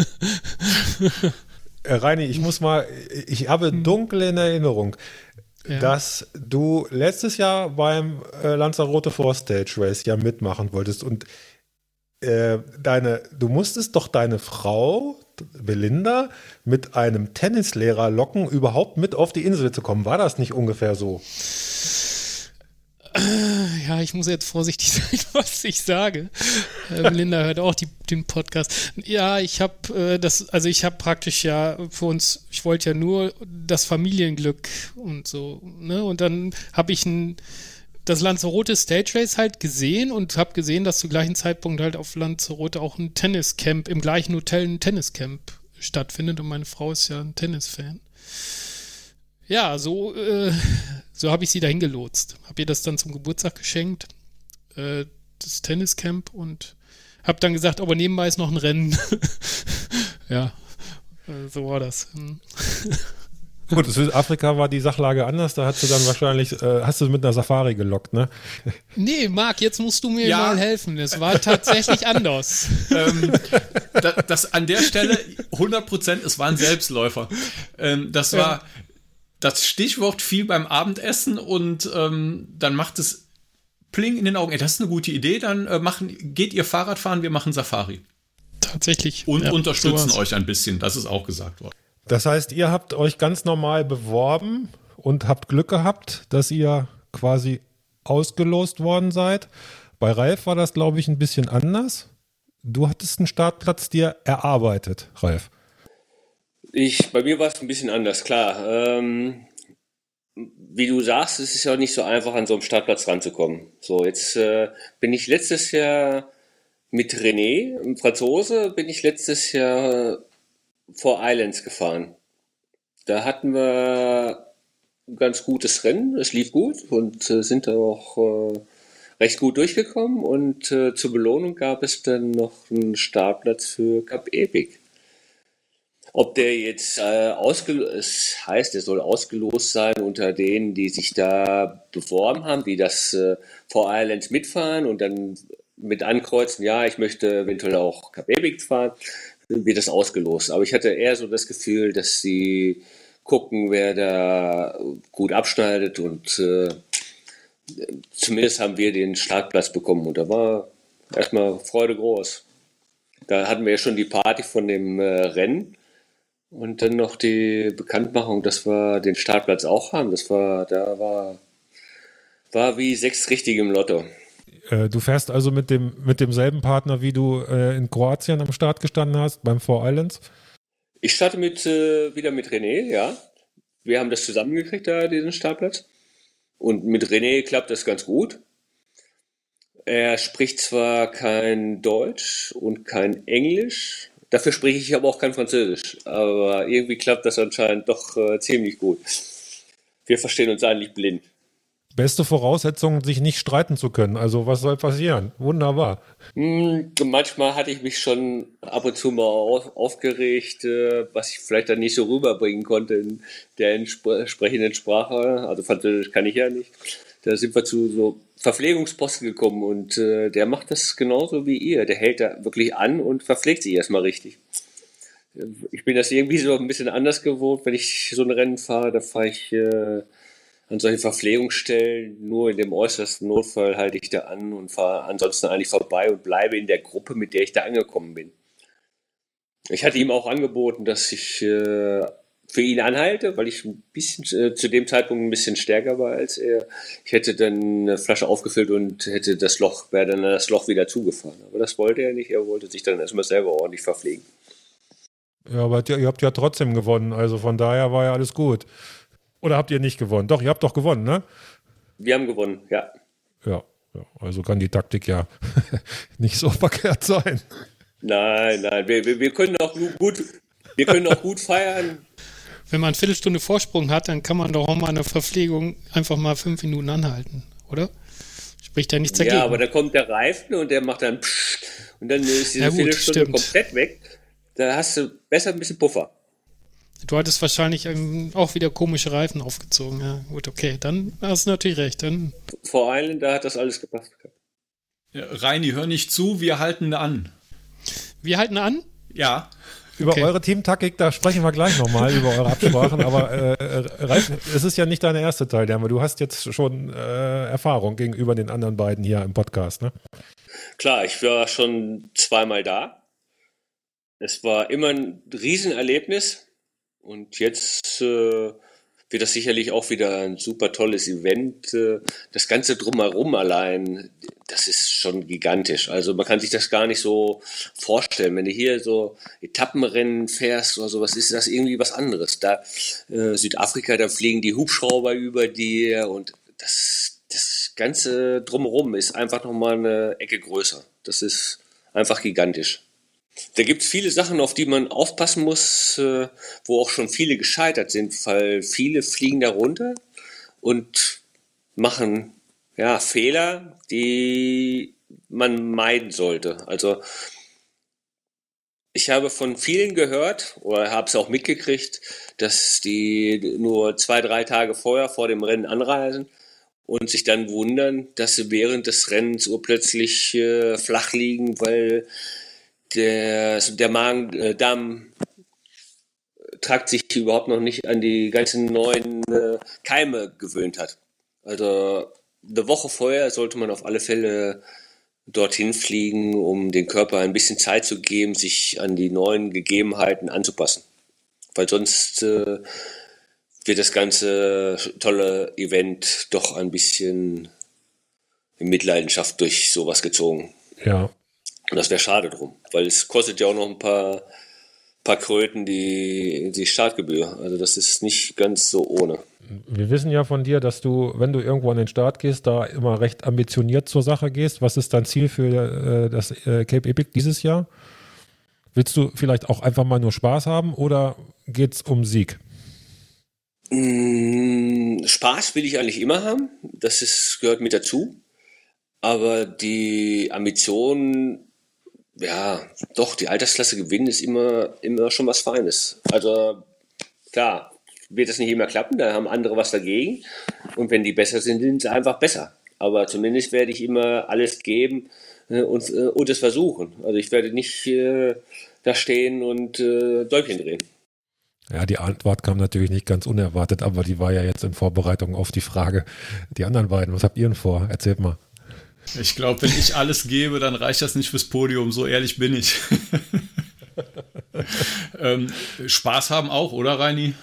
Äh, Reini, ich muss mal, ich habe dunkel in Erinnerung, ja. dass du letztes Jahr beim äh, Lanzarote Four Stage Race ja mitmachen wolltest und äh, deine, du musstest doch deine Frau, Belinda, mit einem Tennislehrer locken, überhaupt mit auf die Insel zu kommen. War das nicht ungefähr so? Ja, ich muss jetzt vorsichtig sein, was ich sage. Äh, Belinda hört auch die, den Podcast. Ja, ich habe äh, das, also ich habe praktisch ja für uns, ich wollte ja nur das Familienglück und so, ne? Und dann habe ich ein, das Lanzarote Stage Race halt gesehen und habe gesehen, dass zum gleichen Zeitpunkt halt auf Lanzarote auch ein Tenniscamp, im gleichen Hotel ein Tenniscamp stattfindet und meine Frau ist ja ein Tennisfan. Ja, so, äh, so habe ich sie dahin gelotst. Habe ihr das dann zum Geburtstag geschenkt, äh, das Tenniscamp, und habe dann gesagt, aber nebenbei ist noch ein Rennen. Ja, äh, so war das. Hm. Gut, in Südafrika war die Sachlage anders, da hast du dann wahrscheinlich, äh, hast du mit einer Safari gelockt, ne? Nee, Marc, jetzt musst du mir ja. mal helfen. Es war tatsächlich anders. ähm, das, das an der Stelle hundert Prozent, es war ein Selbstläufer. Ähm, das war... Ja. Das Stichwort fiel beim Abendessen und ähm, dann macht es Pling in den Augen. Ey, das ist eine gute Idee, dann äh, machen, geht ihr Fahrrad fahren, wir machen Safari. Tatsächlich. Und ja, unterstützen so euch ein bisschen, das ist auch gesagt worden. Das heißt, ihr habt euch ganz normal beworben und habt Glück gehabt, dass ihr quasi ausgelost worden seid. Bei Ralf war das, glaube ich, ein bisschen anders. Du hattest einen Startplatz dir erarbeitet, Ralf. Ich, bei mir war es ein bisschen anders, klar. Ähm, wie du sagst, es ist ja auch nicht so einfach, an so einem Startplatz ranzukommen. So, jetzt äh, bin ich letztes Jahr mit René, einem Franzose, bin ich letztes Jahr vor Islands gefahren. Da hatten wir ein ganz gutes Rennen, es lief gut und äh, sind da auch äh, recht gut durchgekommen. Und äh, zur Belohnung gab es dann noch einen Startplatz für Cap Epic. Ob der jetzt äh, ausgelost, es heißt, er soll ausgelost sein unter denen, die sich da beworben haben, die das äh, vor Islands mitfahren und dann mit ankreuzen, ja, ich möchte eventuell auch Cap Epic fahren, wird das ausgelost. Aber ich hatte eher so das Gefühl, dass sie gucken, wer da gut abschneidet und äh, zumindest haben wir den Startplatz bekommen und da war erstmal Freude groß. Da hatten wir ja schon die Party von dem äh, Rennen. Und dann noch die Bekanntmachung, dass wir den Startplatz auch haben. Das war, da war, war wie sechs richtige im Lotto. Äh, du fährst also mit dem mit demselben Partner, wie du äh, in Kroatien am Start gestanden hast, beim Four Islands? Ich starte mit, äh, wieder mit René, ja. Wir haben das zusammengekriegt, da, diesen Startplatz. Und mit René klappt das ganz gut. Er spricht zwar kein Deutsch und kein Englisch, dafür spreche ich aber auch kein Französisch. Aber irgendwie klappt das anscheinend doch äh, ziemlich gut. Wir verstehen uns eigentlich blind. Beste Voraussetzung, sich nicht streiten zu können. Also was soll passieren? Wunderbar. Hm, manchmal hatte ich mich schon ab und zu mal auf, aufgeregt, äh, was ich vielleicht dann nicht so rüberbringen konnte in der entsprechenden Sprache. Also Französisch kann ich ja nicht. Da sind wir zu so Verpflegungsposten gekommen und äh, der macht das genauso wie ihr. Der hält da wirklich an und verpflegt sich erstmal richtig. Ich bin das irgendwie so ein bisschen anders gewohnt, wenn ich so ein Rennen fahre, da fahre ich äh, an solchen Verpflegungsstellen, nur in dem äußersten Notfall halte ich da an und fahre ansonsten eigentlich vorbei und bleibe in der Gruppe, mit der ich da angekommen bin. Ich hatte ihm auch angeboten, dass ich äh, für ihn anhalte, weil ich ein bisschen äh, zu dem Zeitpunkt ein bisschen stärker war als er. Ich hätte dann eine Flasche aufgefüllt und hätte das Loch, wäre dann das Loch wieder zugefahren. Aber das wollte er nicht. Er wollte sich dann erstmal selber ordentlich verpflegen. Ja, aber ihr habt ja trotzdem gewonnen. Also von daher war ja alles gut. Oder habt ihr nicht gewonnen? Doch, ihr habt doch gewonnen, ne? Wir haben gewonnen, ja. Ja, ja, also kann die Taktik ja nicht so verkehrt sein. Nein, nein, wir, wir, wir können auch gut, wir können auch gut feiern. Wenn man eine Viertelstunde Vorsprung hat, dann kann man doch auch mal eine Verpflegung einfach mal fünf Minuten anhalten, oder? Spricht ja nichts dagegen. Ja, aber da kommt der Reifen und der macht dann pssst und dann ist diese Ja, gut, Viertelstunde stimmt. komplett weg. Da hast du besser ein bisschen Puffer. Du hattest wahrscheinlich ähm, auch wieder komische Reifen aufgezogen. Ja, gut, okay, dann hast du natürlich recht. Dann Vor Island, da hat das alles gepasst. Ja, Reini, hör nicht zu, wir halten an. wir halten an. Ja. Über Okay. eure Teamtaktik, da sprechen wir gleich nochmal, über eure Absprachen. Aber äh, Ralf, es ist ja nicht deine erste Teilnahme. Du hast jetzt schon äh, Erfahrung gegenüber den anderen beiden hier im Podcast, ne? Klar, ich war schon zweimal da. Es war immer ein Riesenerlebnis. Und jetzt äh, wird das sicherlich auch wieder ein super tolles Event. Äh, das Ganze drumherum allein, das ist schon gigantisch. Also man kann sich das gar nicht so vorstellen. Wenn du hier so Etappenrennen fährst oder sowas, ist das irgendwie was anderes. Da äh, Südafrika, da fliegen die Hubschrauber über dir und das, das Ganze drumherum ist einfach nochmal eine Ecke größer. Das ist einfach gigantisch. Da gibt es viele Sachen, auf die man aufpassen muss, äh, wo auch schon viele gescheitert sind, weil viele fliegen da runter und machen ja, Fehler, die man meiden sollte. Also ich habe von vielen gehört oder habe es auch mitgekriegt, dass die nur zwei, drei Tage vorher vor dem Rennen anreisen und sich dann wundern, dass sie während des Rennens urplötzlich äh, flach liegen, weil Der, der Magen-Darm-Trakt sich überhaupt noch nicht an die ganzen neuen äh, Keime gewöhnt hat. Also eine Woche vorher sollte man auf alle Fälle dorthin fliegen, um dem Körper ein bisschen Zeit zu geben, sich an die neuen Gegebenheiten anzupassen. Weil sonst äh, wird das ganze tolle Event doch ein bisschen in Mitleidenschaft durch sowas gezogen. Ja. Und das wäre schade drum, weil es kostet ja auch noch ein paar, paar Kröten die, die Startgebühr. Also das ist nicht ganz so ohne. Wir wissen ja von dir, dass du, wenn du irgendwo an den Start gehst, da immer recht ambitioniert zur Sache gehst. Was ist dein Ziel für äh, das äh, Cape Epic dieses Jahr? Willst du vielleicht auch einfach mal nur Spaß haben oder geht es um Sieg? Mm, Spaß will ich eigentlich immer haben. Das ist, gehört mit dazu. Aber die Ambition, ja, doch, die Altersklasse gewinnen ist immer, immer schon was Feines. Also klar, wird das nicht immer klappen, da haben andere was dagegen. Und wenn die besser sind, sind sie einfach besser. Aber zumindest werde ich immer alles geben äh, und, äh, und es versuchen. Also ich werde nicht äh, da stehen und äh, Däumchen drehen. Ja, die Antwort kam natürlich nicht ganz unerwartet, aber die war ja jetzt in Vorbereitung auf die Frage. Die anderen beiden, was habt ihr denn vor? Erzählt mal. Ich glaube, wenn ich alles gebe, dann reicht das nicht fürs Podium. So ehrlich bin ich. ähm, Spaß haben auch, oder Reini?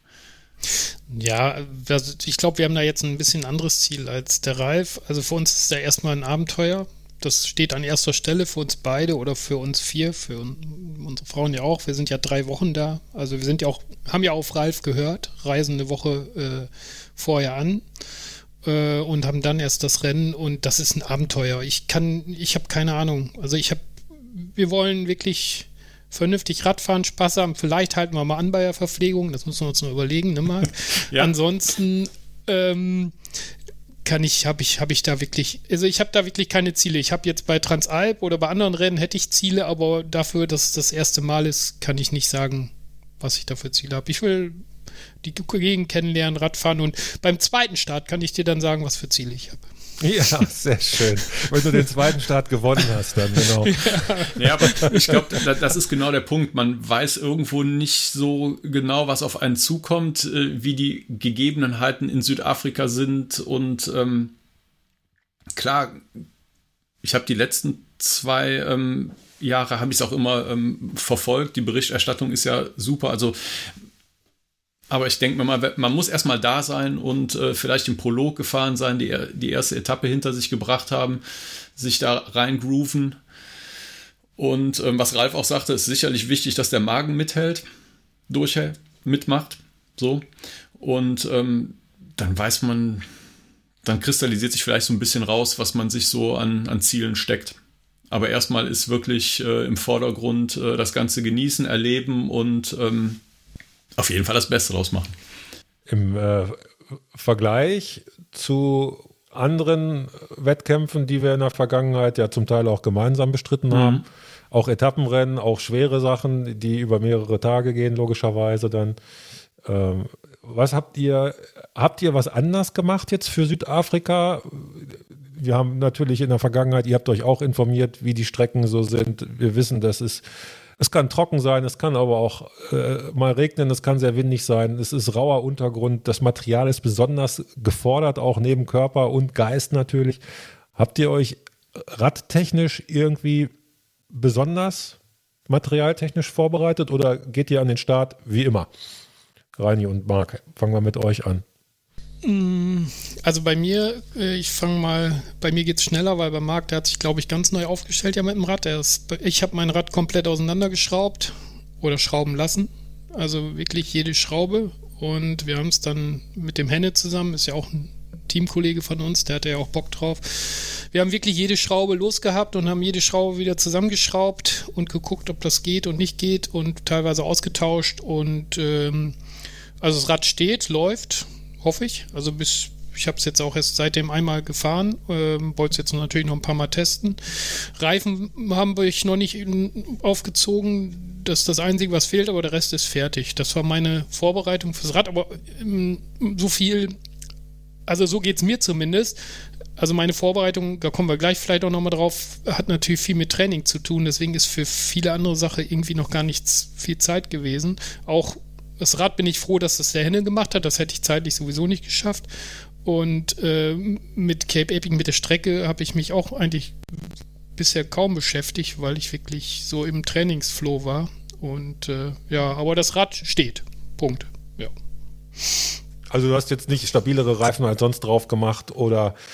Ja, ich glaube, wir haben da jetzt ein bisschen anderes Ziel als der Ralf. Also für uns ist da erstmal ein Abenteuer. Das steht an erster Stelle für uns beide oder für uns vier, für unsere Frauen ja auch. Wir sind ja drei Wochen da. Also wir sind ja auch, haben ja auf Ralf gehört, reisen eine Woche äh, vorher an äh, und haben dann erst das Rennen und das ist ein Abenteuer. Ich kann, ich habe keine Ahnung. Also ich habe, wir wollen wirklich vernünftig Radfahren, Spaß haben. Vielleicht halten wir mal an bei der Verpflegung. Das müssen wir uns noch überlegen, ne, Marc? Ja. Ansonsten ähm, kann ich, habe ich, habe ich da wirklich, also ich habe da wirklich keine Ziele. Ich habe jetzt bei Transalp oder bei anderen Rennen hätte ich Ziele, aber dafür, dass es das erste Mal ist, kann ich nicht sagen, was ich da für Ziele habe. Ich will die Gegend kennenlernen, Radfahren und beim zweiten Start kann ich dir dann sagen, was für Ziele ich habe. Ja, sehr schön. Wenn du den zweiten Start gewonnen hast, dann genau. Ja, ja, aber ich glaube, das ist genau der Punkt. Man weiß irgendwo nicht so genau, was auf einen zukommt, wie die Gegebenheiten in Südafrika sind. Und ähm, klar, ich habe die letzten zwei ähm, Jahre, habe ich es auch immer ähm, verfolgt. Die Berichterstattung ist ja super. Also aber ich denke mir mal, man muss erstmal da sein und äh, vielleicht im Prolog gefahren sein, die, die erste Etappe hinter sich gebracht haben, sich da reingrooven. Und ähm, was Ralf auch sagte, ist sicherlich wichtig, dass der Magen mithält, durchhält, mitmacht. So. Und ähm, dann weiß man, dann kristallisiert sich vielleicht so ein bisschen raus, was man sich so an, an Zielen steckt. Aber erstmal ist wirklich äh, im Vordergrund äh, das Ganze genießen, erleben und ähm, auf jeden Fall das Beste draus machen. Im äh, Vergleich zu anderen Wettkämpfen, die wir in der Vergangenheit ja zum Teil auch gemeinsam bestritten mhm. haben, auch Etappenrennen, auch schwere Sachen, die über mehrere Tage gehen, logischerweise dann. Ähm, was habt ihr, habt ihr was anders gemacht jetzt für Südafrika? Wir haben natürlich in der Vergangenheit, ihr habt euch auch informiert, wie die Strecken so sind. Wir wissen, das ist Es kann trocken sein, es kann aber auch äh, mal regnen, es kann sehr windig sein, es ist rauer Untergrund, das Material ist besonders gefordert, auch neben Körper und Geist natürlich. Habt ihr euch radtechnisch irgendwie besonders materialtechnisch vorbereitet oder geht ihr an den Start wie immer? Reini und Marc, fangen wir mit euch an. Also bei mir, ich fange mal, bei mir geht es schneller, weil bei Marc, der hat sich, glaube ich, ganz neu aufgestellt ja mit dem Rad. Der ist, ich habe mein Rad komplett auseinandergeschraubt oder schrauben lassen. Also wirklich jede Schraube. Und wir haben es dann mit dem Henne zusammen, ist ja auch ein Teamkollege von uns, der hatte ja auch Bock drauf. Wir haben wirklich jede Schraube losgehabt und haben jede Schraube wieder zusammengeschraubt und geguckt, ob das geht und nicht geht und teilweise ausgetauscht. Und ähm, also das Rad steht, läuft, hoffe ich. Also bis, ich habe es jetzt auch erst seitdem einmal gefahren, ähm, wollte es jetzt natürlich noch ein paar Mal testen. Reifen haben wir noch nicht aufgezogen, das ist das Einzige, was fehlt, aber der Rest ist fertig. Das war meine Vorbereitung fürs Rad, aber ähm, so viel, also so geht es mir zumindest. Also meine Vorbereitung, da kommen wir gleich vielleicht auch nochmal drauf, hat natürlich viel mit Training zu tun, deswegen ist für viele andere Sachen irgendwie noch gar nicht viel Zeit gewesen. Auch das Rad bin ich froh, dass das der Henne gemacht hat. Das hätte ich zeitlich sowieso nicht geschafft. Und äh, mit Cape Epic, mit der Strecke, habe ich mich auch eigentlich bisher kaum beschäftigt, weil ich wirklich so im Trainingsflow war. Und äh, ja, aber das Rad steht. Punkt. Ja. Also du hast jetzt nicht stabilere Reifen als sonst drauf gemacht oder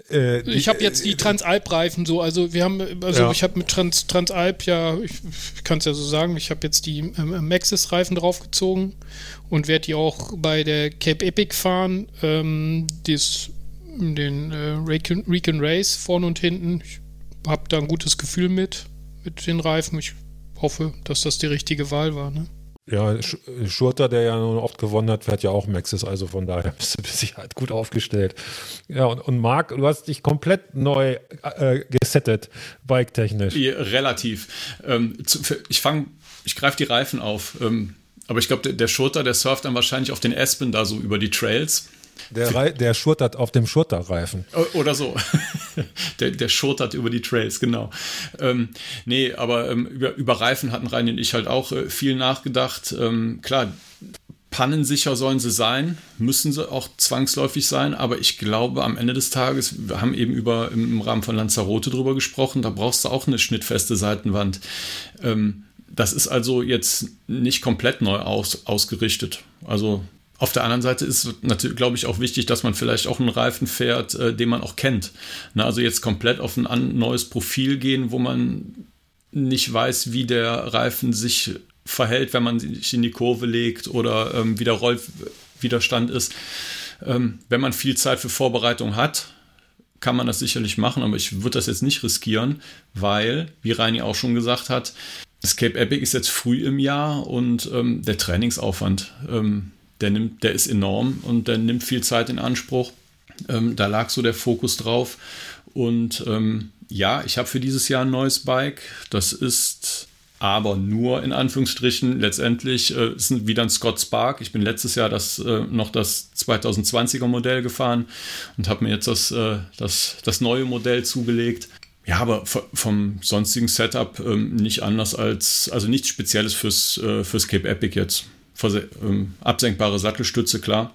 Äh, ich habe jetzt die Transalp-Reifen so, also wir haben, also Ja. ich habe mit Trans, Transalp ja, ich, ich kann es ja so sagen, ich habe jetzt die ähm, Maxxis-Reifen draufgezogen und werde die auch bei der Cape Epic fahren, ähm, dies, den äh, Recon, Recon Race vorne und hinten. Ich habe da ein gutes Gefühl mit, mit den Reifen. Ich hoffe, dass das die richtige Wahl war, ne? Ja, Sch- Schurter, der ja nun oft gewonnen hat, fährt ja auch Maxxis, also von daher bist du mit Sicherheit gut aufgestellt. Ja, und, und Marc, du hast dich komplett neu äh, gesettet, bike-technisch. Ja, relativ. Ähm, zu, für, ich fange, ich greife die Reifen auf, ähm, aber ich glaube, der, der Schurter, der surft dann wahrscheinlich auf den Aspen da so über die Trails. Der, Rei- der schurtert auf dem Schurterreifen. O- Oder so. der, der schurtert über die Trails, genau. Ähm, nee, aber ähm, über, über Reifen hatten Reini und ich halt auch äh, viel nachgedacht. Ähm, klar, pannensicher sollen sie sein, müssen sie auch zwangsläufig sein, aber ich glaube, am Ende des Tages, wir haben eben über im Rahmen von Lanzarote drüber gesprochen, da brauchst du auch eine schnittfeste Seitenwand. Ähm, das ist also jetzt nicht komplett neu aus, ausgerichtet. Also auf der anderen Seite ist natürlich, glaube ich, auch wichtig, dass man vielleicht auch einen Reifen fährt, äh, den man auch kennt. Na, also jetzt komplett auf ein an, neues Profil gehen, wo man nicht weiß, wie der Reifen sich verhält, wenn man sich in die Kurve legt oder ähm, wie der Rollwiderstand ist. Ähm, wenn man viel Zeit für Vorbereitung hat, kann man das sicherlich machen, aber ich würde das jetzt nicht riskieren, weil, wie Reini auch schon gesagt hat, das Cape Epic ist jetzt früh im Jahr und ähm, der Trainingsaufwand, ähm, der nimmt, der ist enorm und der nimmt viel Zeit in Anspruch. Ähm, da lag so der Fokus drauf. Und ähm, ja, ich habe für dieses Jahr ein neues Bike. Das ist aber nur in Anführungsstrichen letztendlich äh, ist wieder ein Scott Spark. Ich bin letztes Jahr das, äh, noch das zwanzig zwanziger Modell gefahren und habe mir jetzt das, äh, das, das neue Modell zugelegt. Ja, aber vom sonstigen Setup ähm, nicht anders als, also nichts Spezielles fürs, äh, fürs Cape Epic jetzt. Verse- ähm, absenkbare Sattelstütze, klar.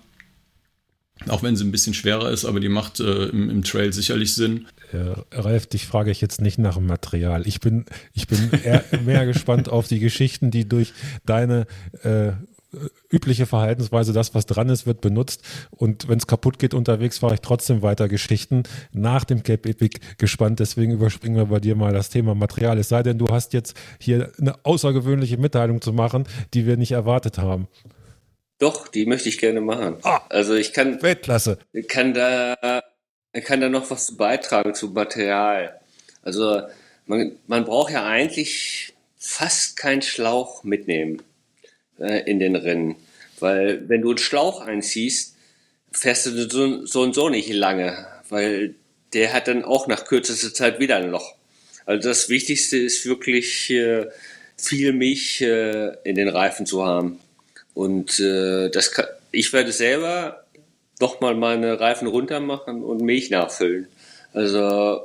Auch wenn sie ein bisschen schwerer ist, aber die macht äh, im, im Trail sicherlich Sinn. Ja, Ralf, dich frage ich jetzt nicht nach dem Material. Ich bin, ich bin eher mehr gespannt auf die Geschichten, die durch deine äh, übliche Verhaltensweise, das, was dran ist, wird benutzt. Und wenn es kaputt geht unterwegs, fahre ich trotzdem weiter Geschichten nach dem Cape Epic gespannt. Deswegen überspringen wir bei dir mal das Thema Material. Es sei denn, du hast jetzt hier eine außergewöhnliche Mitteilung zu machen, die wir nicht erwartet haben. Doch, die möchte ich gerne machen. Ah, also ich kann, Weltklasse. kann da, kann da noch was beitragen zum Material. Also man, man braucht ja eigentlich fast keinen Schlauch mitnehmen äh, in den Rennen, weil wenn du einen Schlauch einziehst, fährst du so, so und so nicht lange, weil der hat dann auch nach kürzester Zeit wieder ein Loch. Also das Wichtigste ist wirklich äh, viel Milch äh, in den Reifen zu haben. Und äh, das kann, ich werde selber doch mal meine Reifen runter machen und Milch nachfüllen. Also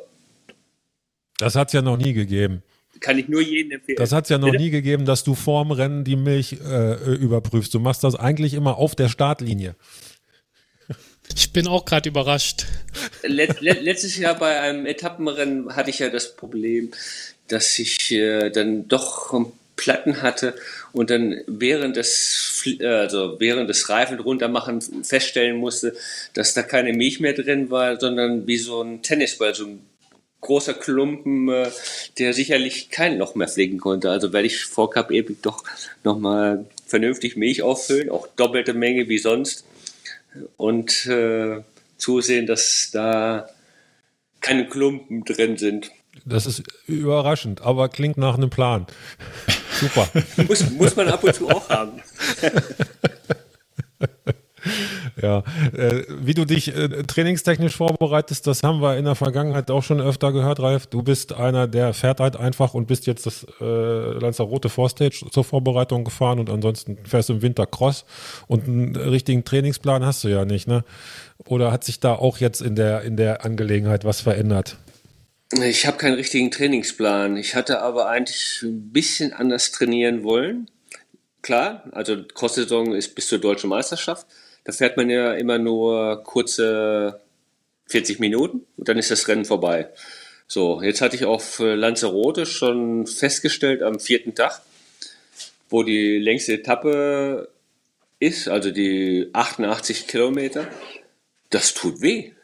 Das hat es ja noch nie gegeben. kann ich nur jedem empfehlen. Das hat es ja noch nie gegeben, dass du vorm Rennen die Milch äh, überprüfst. Du machst das eigentlich immer auf der Startlinie. Ich bin auch gerade überrascht. Let, let, letztes Jahr bei einem Etappenrennen hatte ich ja das Problem, dass ich äh, dann doch Platten hatte und dann während des, also während des Reifen runtermachen feststellen musste, dass da keine Milch mehr drin war, sondern wie so ein Tennisball, so ein großer Klumpen, äh, der sicherlich kein Loch mehr pflegen konnte. Also werde ich vor Cape Epic doch nochmal vernünftig Milch auffüllen, auch doppelte Menge wie sonst und äh, zusehen, dass da keine Klumpen drin sind. Das ist überraschend, aber klingt nach einem Plan. Super. Muss, muss man ab und zu auch haben. Ja, äh, wie du dich äh, trainingstechnisch vorbereitest, das haben wir in der Vergangenheit auch schon öfter gehört, Ralf. Du bist einer, der fährt halt einfach und bist jetzt das äh, Lanzarote Four-Stage zur Vorbereitung gefahren und ansonsten fährst du im Winter Cross und einen richtigen Trainingsplan hast du ja nicht, ne? Oder hat sich da auch jetzt in der, in der Angelegenheit was verändert? Ich habe keinen richtigen Trainingsplan. Ich hatte aber eigentlich ein bisschen anders trainieren wollen. Klar, also Cross-Saison ist bis zur Deutschen Meisterschaft. Da fährt man ja immer nur kurze vierzig Minuten und dann ist das Rennen vorbei. So, jetzt hatte ich auf Lanzarote schon festgestellt am vierten Tag, wo die längste Etappe ist, also die achtundachtzig Kilometer. Das tut weh.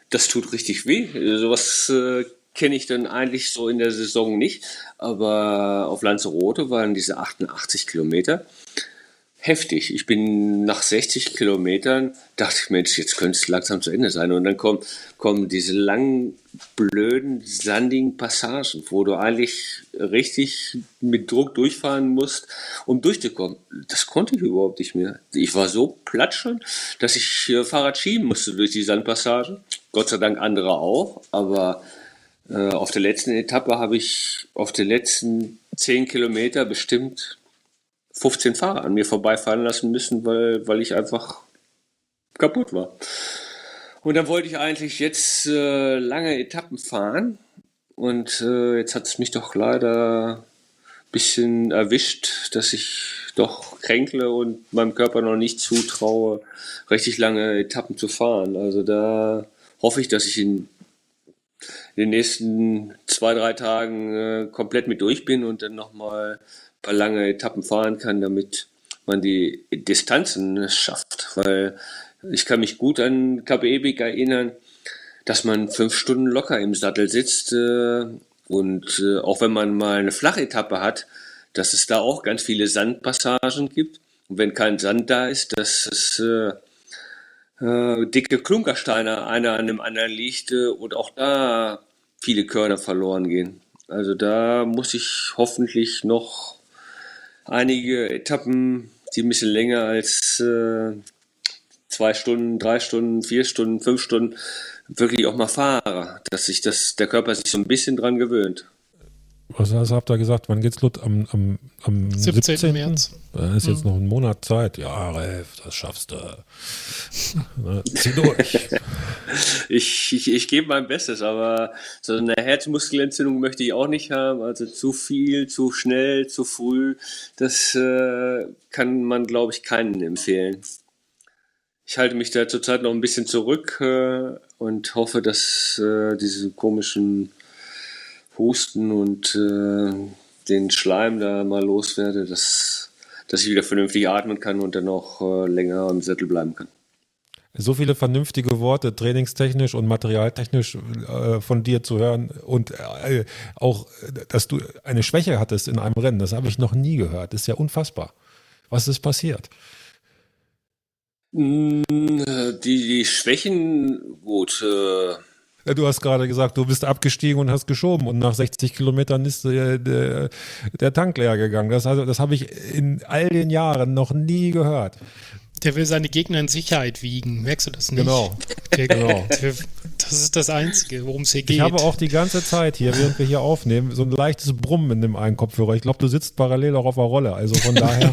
das tut richtig weh. Sowas äh, kenne ich dann eigentlich so in der Saison nicht. Aber auf Lanzarote waren diese achtundachtzig Kilometer heftig. Ich bin nach sechzig Kilometern, dachte ich, Mensch, jetzt könnte es langsam zu Ende sein. Und dann kommen, kommen diese langen, blöden, sandigen Passagen, wo du eigentlich richtig mit Druck durchfahren musst, um durchzukommen. Das konnte ich überhaupt nicht mehr. Ich war so platt schon, dass ich äh, Fahrrad schieben musste durch die Sandpassagen. Gott sei Dank andere auch, aber äh, auf der letzten Etappe habe ich auf den letzten zehn Kilometer bestimmt fünfzehn Fahrer an mir vorbeifahren lassen müssen, weil, weil ich einfach kaputt war. Und dann wollte ich eigentlich jetzt äh, lange Etappen fahren und äh, jetzt hat es mich doch leider ein bisschen erwischt, dass ich doch kränkle und meinem Körper noch nicht zutraue, richtig lange Etappen zu fahren. Also da hoffe ich, dass ich in, in den nächsten zwei, drei Tagen äh, komplett mit durch bin und dann nochmal paar lange Etappen fahren kann, damit man die Distanzen schafft, weil ich kann mich gut an Cape Epic erinnern, dass man fünf Stunden locker im Sattel sitzt äh, und äh, auch wenn man mal eine Flachetappe hat, dass es da auch ganz viele Sandpassagen gibt und wenn kein Sand da ist, dass es äh, äh, dicke Klunkersteine einer an dem anderen liegt äh, und auch da viele Körner verloren gehen. Also da muss ich hoffentlich noch einige Etappen, die ein bisschen länger als äh, zwei Stunden, drei Stunden, vier Stunden, fünf Stunden wirklich auch mal fahre, dass sich das, der Körper sich so ein bisschen dran gewöhnt. Was habt ihr gesagt? Wann geht's los? Am, am, am siebzehnten März. Da ist jetzt hm. noch ein Monat Zeit. Ja, Ralf, das schaffst du. Na, zieh durch. ich, ich, ich gebe mein Bestes, aber so eine Herzmuskelentzündung möchte ich auch nicht haben. Also zu viel, zu schnell, zu früh, das äh, kann man, glaube ich, keinen empfehlen. Ich halte mich da zurzeit noch ein bisschen zurück äh, und hoffe, dass äh, diese komischen Husten und äh, den Schleim da mal loswerde, dass, dass ich wieder vernünftig atmen kann und dann auch äh, länger im Sattel bleiben kann. So viele vernünftige Worte, trainingstechnisch und materialtechnisch äh, von dir zu hören und äh, auch, dass du eine Schwäche hattest in einem Rennen, das habe ich noch nie gehört. Das ist ja unfassbar. Was ist passiert? Die, die Schwächen, gut, äh, Du hast gerade gesagt, du bist abgestiegen und hast geschoben und nach sechzig Kilometern ist der, der, der Tank leer gegangen. Das, also, das habe ich in all den Jahren noch nie gehört. Der will seine Gegner in Sicherheit wiegen, merkst du das nicht? Genau. Der, genau. Der, das ist das Einzige, worum es hier geht. Ich habe auch die ganze Zeit hier, während wir hier aufnehmen, so ein leichtes Brummen in dem einen Kopfhörer. Ich glaube, du sitzt parallel auch auf der Rolle, also von daher...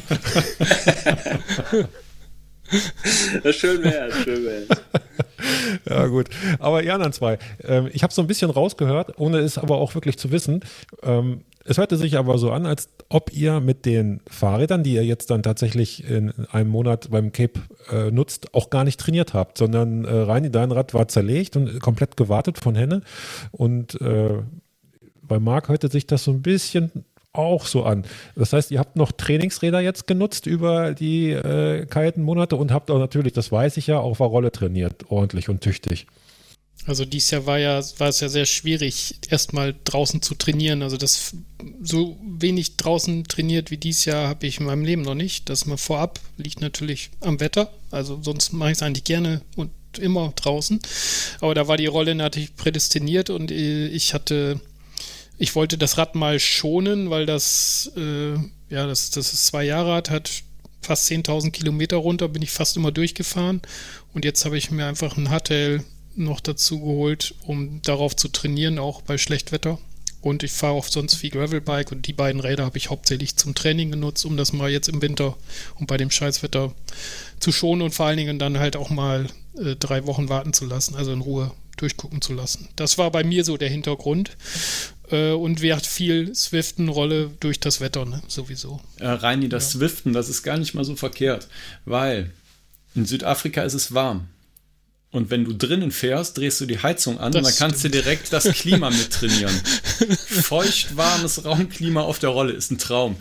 Das schön wäre, schön wäre. Ja gut, aber die anderen zwei, ähm, ich habe so ein bisschen rausgehört, ohne es aber auch wirklich zu wissen. Ähm, es hörte sich aber so an, als ob ihr mit den Fahrrädern, die ihr jetzt dann tatsächlich in einem Monat beim Cape äh, nutzt, auch gar nicht trainiert habt, sondern äh, Reini, dein Rad war zerlegt und komplett gewartet von Henne und äh, bei Marc hörte sich das so ein bisschen auch so an. Das heißt, ihr habt noch Trainingsräder jetzt genutzt über die äh, kalten Monate und habt auch natürlich, das weiß ich ja, auf der Rolle trainiert, ordentlich und tüchtig. Also dieses Jahr war ja, war es ja sehr schwierig, erstmal draußen zu trainieren. Also das so wenig draußen trainiert wie dieses Jahr habe ich in meinem Leben noch nicht. Das mal vorab liegt natürlich am Wetter. Also sonst mache ich es eigentlich gerne und immer draußen. Aber da war die Rolle natürlich prädestiniert und ich hatte Ich wollte das Rad mal schonen, weil das, äh, ja, das, das ist zwei Jahre alt, hat fast zehntausend Kilometer runter, bin ich fast immer durchgefahren. Und jetzt habe ich mir einfach ein Hardtail noch dazu geholt, um darauf zu trainieren, auch bei Schlechtwetter. Und ich fahre auch sonst viel Gravelbike und die beiden Räder habe ich hauptsächlich zum Training genutzt, um das mal jetzt im Winter und bei dem Scheißwetter zu schonen und vor allen Dingen dann halt auch mal äh, drei Wochen warten zu lassen, also in Ruhe durchgucken zu lassen. Das war bei mir so der Hintergrund. Und wir hatten viel Swiften-Rolle durch das Wetter, ne? Sowieso. Äh, Reini, das ja. Swiften, das ist gar nicht mal so verkehrt, weil in Südafrika ist es warm. Und wenn du drinnen fährst, drehst du die Heizung an das und dann kannst stimmt. du direkt das Klima mit trainieren. Feucht, warmes Raumklima auf der Rolle ist ein Traum.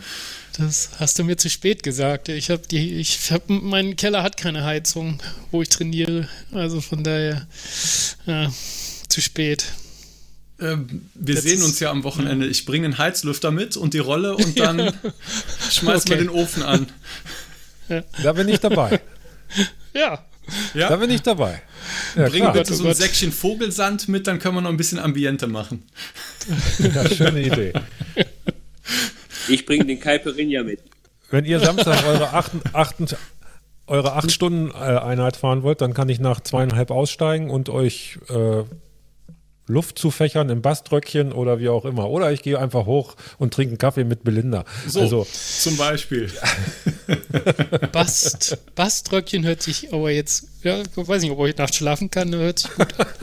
Das hast du mir zu spät gesagt. Ich habe die, ich habe, mein Keller hat keine Heizung, wo ich trainiere. Also von daher ja, zu spät. Ähm, wir Jetzt sehen uns ja am Wochenende. Ich bringe einen Heizlüfter mit und die Rolle und dann ja. schmeißen wir Okay. den Ofen an. Da bin ich dabei. Ja. Ja? Da bin ich dabei. Ja, Bring klar. bitte so ein Oh Gott. Säckchen Vogelsand mit, dann können wir noch ein bisschen Ambiente machen. Ja, schöne Idee. Ich bringe den Caipirinha mit. Wenn ihr Samstag eure acht, acht, eure acht Stunden äh, Einheit fahren wollt, dann kann ich nach zweieinhalb aussteigen und euch äh, Luft zufächern im Baströckchen oder wie auch immer. Oder ich gehe einfach hoch und trinke einen Kaffee mit Belinda. So, Also, zum Beispiel. Bast, Baströckchen hört sich aber jetzt, ja, ich weiß nicht, ob ich nachts schlafen kann, hört sich gut an.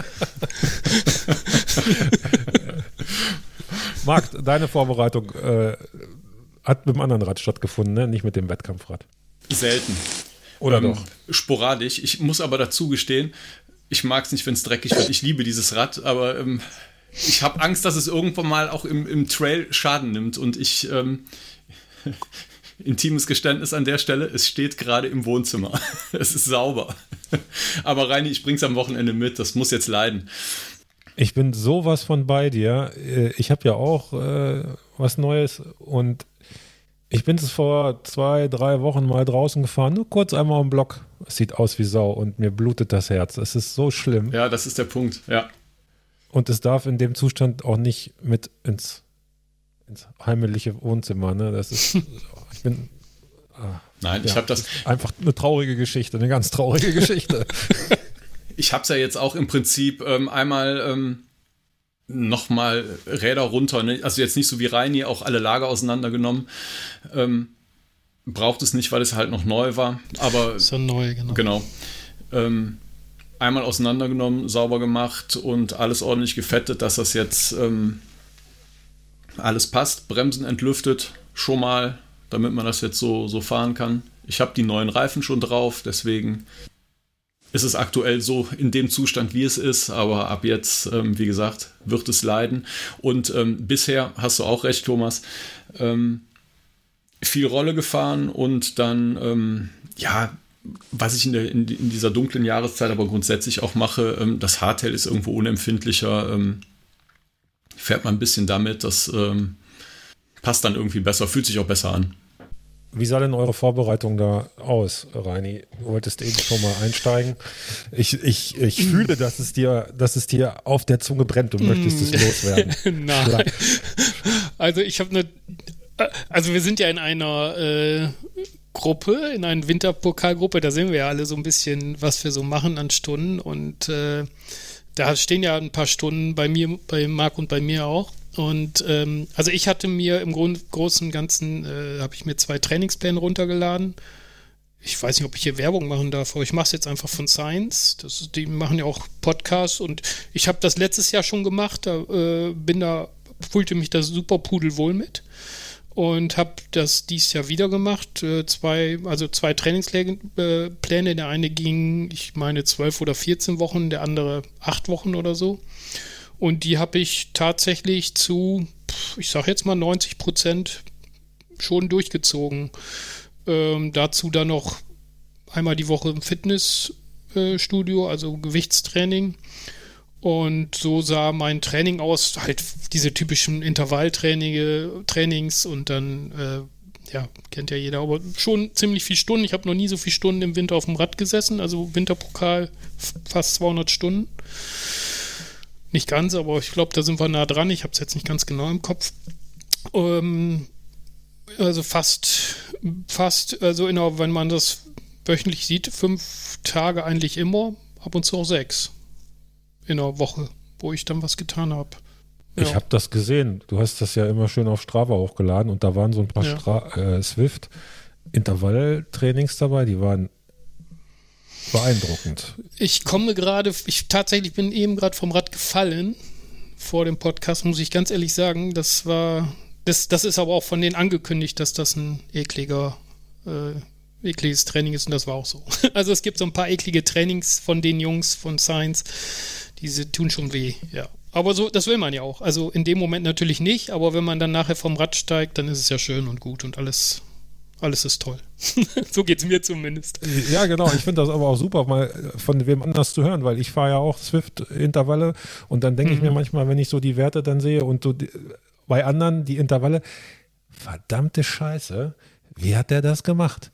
Marc, deine Vorbereitung äh, hat mit dem anderen Rad stattgefunden, ne? Nicht mit dem Wettkampfrad. Selten. Oder ähm, doch? Sporadisch. Ich muss aber dazu gestehen, ich mag es nicht, wenn es dreckig wird. Ich liebe dieses Rad, aber ähm, ich habe Angst, dass es irgendwann mal auch im, im Trail Schaden nimmt. Und ich, ähm, intimes Geständnis an der Stelle, es steht gerade im Wohnzimmer. Es ist sauber. Aber Reini, ich bring's am Wochenende mit. Das muss jetzt leiden. Ich bin sowas von bei dir. Äh, Ich habe ja auch äh, was Neues und ich bin es vor zwei, drei Wochen mal draußen gefahren, nur kurz einmal am Block. Es sieht aus wie Sau und mir blutet das Herz. Es ist so schlimm. Ja, das ist der Punkt. Ja. Und es darf in dem Zustand auch nicht mit ins, ins heimliche Wohnzimmer. Ne? Das ist, ich bin, ah, Nein, ich ja, habe das. einfach eine traurige Geschichte, eine ganz traurige Geschichte. Ich habe es ja jetzt auch im Prinzip ähm, einmal ähm, nochmal Räder runter, ne? Also jetzt nicht so wie Reini, auch alle Lager auseinandergenommen. Ähm, braucht es nicht, weil es halt noch neu war, aber So neu, genau. genau. Ähm, einmal auseinandergenommen, sauber gemacht und alles ordentlich gefettet, dass das jetzt ähm, alles passt. Bremsen entlüftet schon mal, damit man das jetzt so, so fahren kann. Ich habe die neuen Reifen schon drauf, deswegen ist es aktuell so in dem Zustand, wie es ist, aber ab jetzt, ähm, wie gesagt, wird es leiden. Und ähm, bisher, hast du auch recht, Thomas, ähm, viel Rolle gefahren und dann, ähm, ja, was ich in, der, in, in dieser dunklen Jahreszeit aber grundsätzlich auch mache, ähm, das Hardtail ist irgendwo unempfindlicher, ähm, fährt man ein bisschen damit, das ähm, passt dann irgendwie besser, fühlt sich auch besser an. Wie sah denn eure Vorbereitung da aus, Reini? Du wolltest eben schon mal einsteigen. Ich, ich, ich fühle, dass es dir, dass es dir auf der Zunge brennt und möchtest es loswerden. Nein. Also ich habe eine, also wir sind ja in einer äh, Gruppe, in einer Winterpokalgruppe, da sehen wir ja alle so ein bisschen, was wir so machen an Stunden und äh, da stehen ja ein paar Stunden bei mir, bei Marc und bei mir auch. Und ähm, also ich hatte mir im Grund, Großen und Ganzen, äh, habe ich mir zwei Trainingspläne runtergeladen. Ich weiß nicht, ob ich hier Werbung machen darf, aber ich mache es jetzt einfach von Science. Das ist, die machen ja auch Podcasts und ich habe das letztes Jahr schon gemacht, da äh, bin da, fühlte mich da super pudelwohl mit und habe das dieses Jahr wieder gemacht. Äh, zwei, also zwei Trainingspläne, äh, Pläne. Der eine ging, ich meine, zwölf oder vierzehn Wochen, der andere acht Wochen oder so. Und die habe ich tatsächlich zu, ich sage jetzt mal neunzig Prozent schon durchgezogen. Ähm, dazu dann noch einmal die Woche im Fitnessstudio, äh, also Gewichtstraining. Und so sah mein Training aus, halt diese typischen Intervalltrainings und dann, äh, ja, kennt ja jeder, aber schon ziemlich viele Stunden. Ich habe noch nie so viele Stunden im Winter auf dem Rad gesessen, also Winterpokal fast zweihundert Stunden. Nicht ganz, aber ich glaube, da sind wir nah dran. Ich habe es jetzt nicht ganz genau im Kopf. Ähm, also fast, fast, also in der, wenn man das wöchentlich sieht, fünf Tage eigentlich immer, ab und zu auch sechs in der Woche, wo ich dann was getan habe. Ja. Ich habe das gesehen. Du hast das ja immer schön auf Strava hochgeladen und da waren so ein paar Ja. Stra- äh, Swift-Intervalltrainings dabei, die waren beeindruckend. Ich komme gerade, ich tatsächlich bin eben gerade vom Rad gefallen vor dem Podcast, muss ich ganz ehrlich sagen. Das war, das, das ist aber auch von denen angekündigt, dass das ein ekliger, äh, ekliges Training ist und das war auch so. Also es gibt so ein paar eklige Trainings von den Jungs von Science, diese tun schon weh, ja. Aber so, das will man ja auch. Also in dem Moment natürlich nicht, aber wenn man dann nachher vom Rad steigt, dann ist es ja schön und gut und alles, alles ist toll. So geht es mir zumindest. Ja, genau. Ich finde das aber auch super, mal von wem anders zu hören, weil ich fahre ja auch Zwift-Intervalle und dann denke mhm. ich mir manchmal, wenn ich so die Werte dann sehe und so die, bei anderen die Intervalle, verdammte Scheiße, wie hat der das gemacht?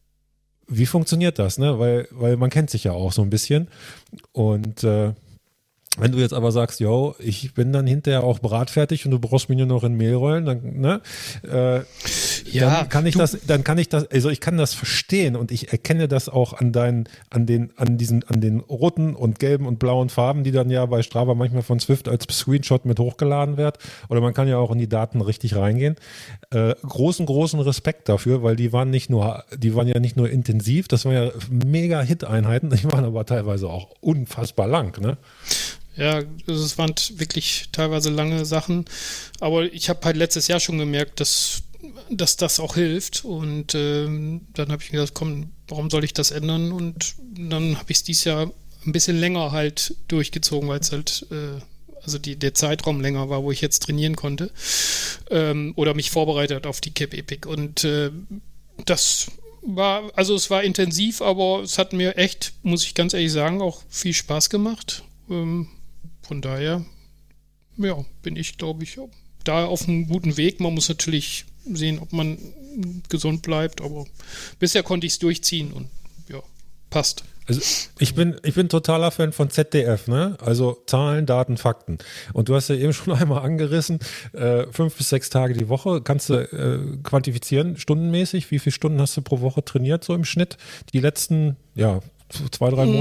Wie funktioniert das? Ne? Weil, weil man kennt sich ja auch so ein bisschen und äh, wenn du jetzt aber sagst, yo, ich bin dann hinterher auch bratfertig und du brauchst mich nur noch in Mehl rollen, dann, ne, äh, ja, dann kann ich das, dann kann ich das, also ich kann das verstehen und ich erkenne das auch an deinen, an den, an diesen, an den roten und gelben und blauen Farben, die dann ja bei Strava manchmal von Zwift als Screenshot mit hochgeladen wird. Oder man kann ja auch in die Daten richtig reingehen. Äh, großen, großen Respekt dafür, weil die waren nicht nur, die waren ja nicht nur intensiv, das waren ja mega Hit-Einheiten, die waren aber teilweise auch unfassbar lang, ne? Ja, es waren wirklich teilweise lange Sachen, aber ich habe halt letztes Jahr schon gemerkt, dass, dass das auch hilft und ähm, dann habe ich mir gedacht, komm, warum soll ich das ändern? Und dann habe ich es dieses Jahr ein bisschen länger halt durchgezogen, weil es halt, äh, also die, der Zeitraum länger war, wo ich jetzt trainieren konnte ähm, oder mich vorbereitet auf die Cap Epic und äh, das war, also es war intensiv, aber es hat mir echt, muss ich ganz ehrlich sagen, auch viel Spaß gemacht. Ähm, Von daher, ja, bin ich, glaube ich, da auf einem guten Weg. Man muss natürlich sehen, ob man gesund bleibt, aber bisher konnte ich es durchziehen und ja, passt. Also ich bin, ich bin totaler Fan von Z D F, ne? Also Zahlen, Daten, Fakten. Und du hast ja eben schon einmal angerissen, äh, fünf bis sechs Tage die Woche. Kannst du äh, quantifizieren, stundenmäßig? Wie viele Stunden hast du pro Woche trainiert, so im Schnitt? Die letzten, ja, zwei, drei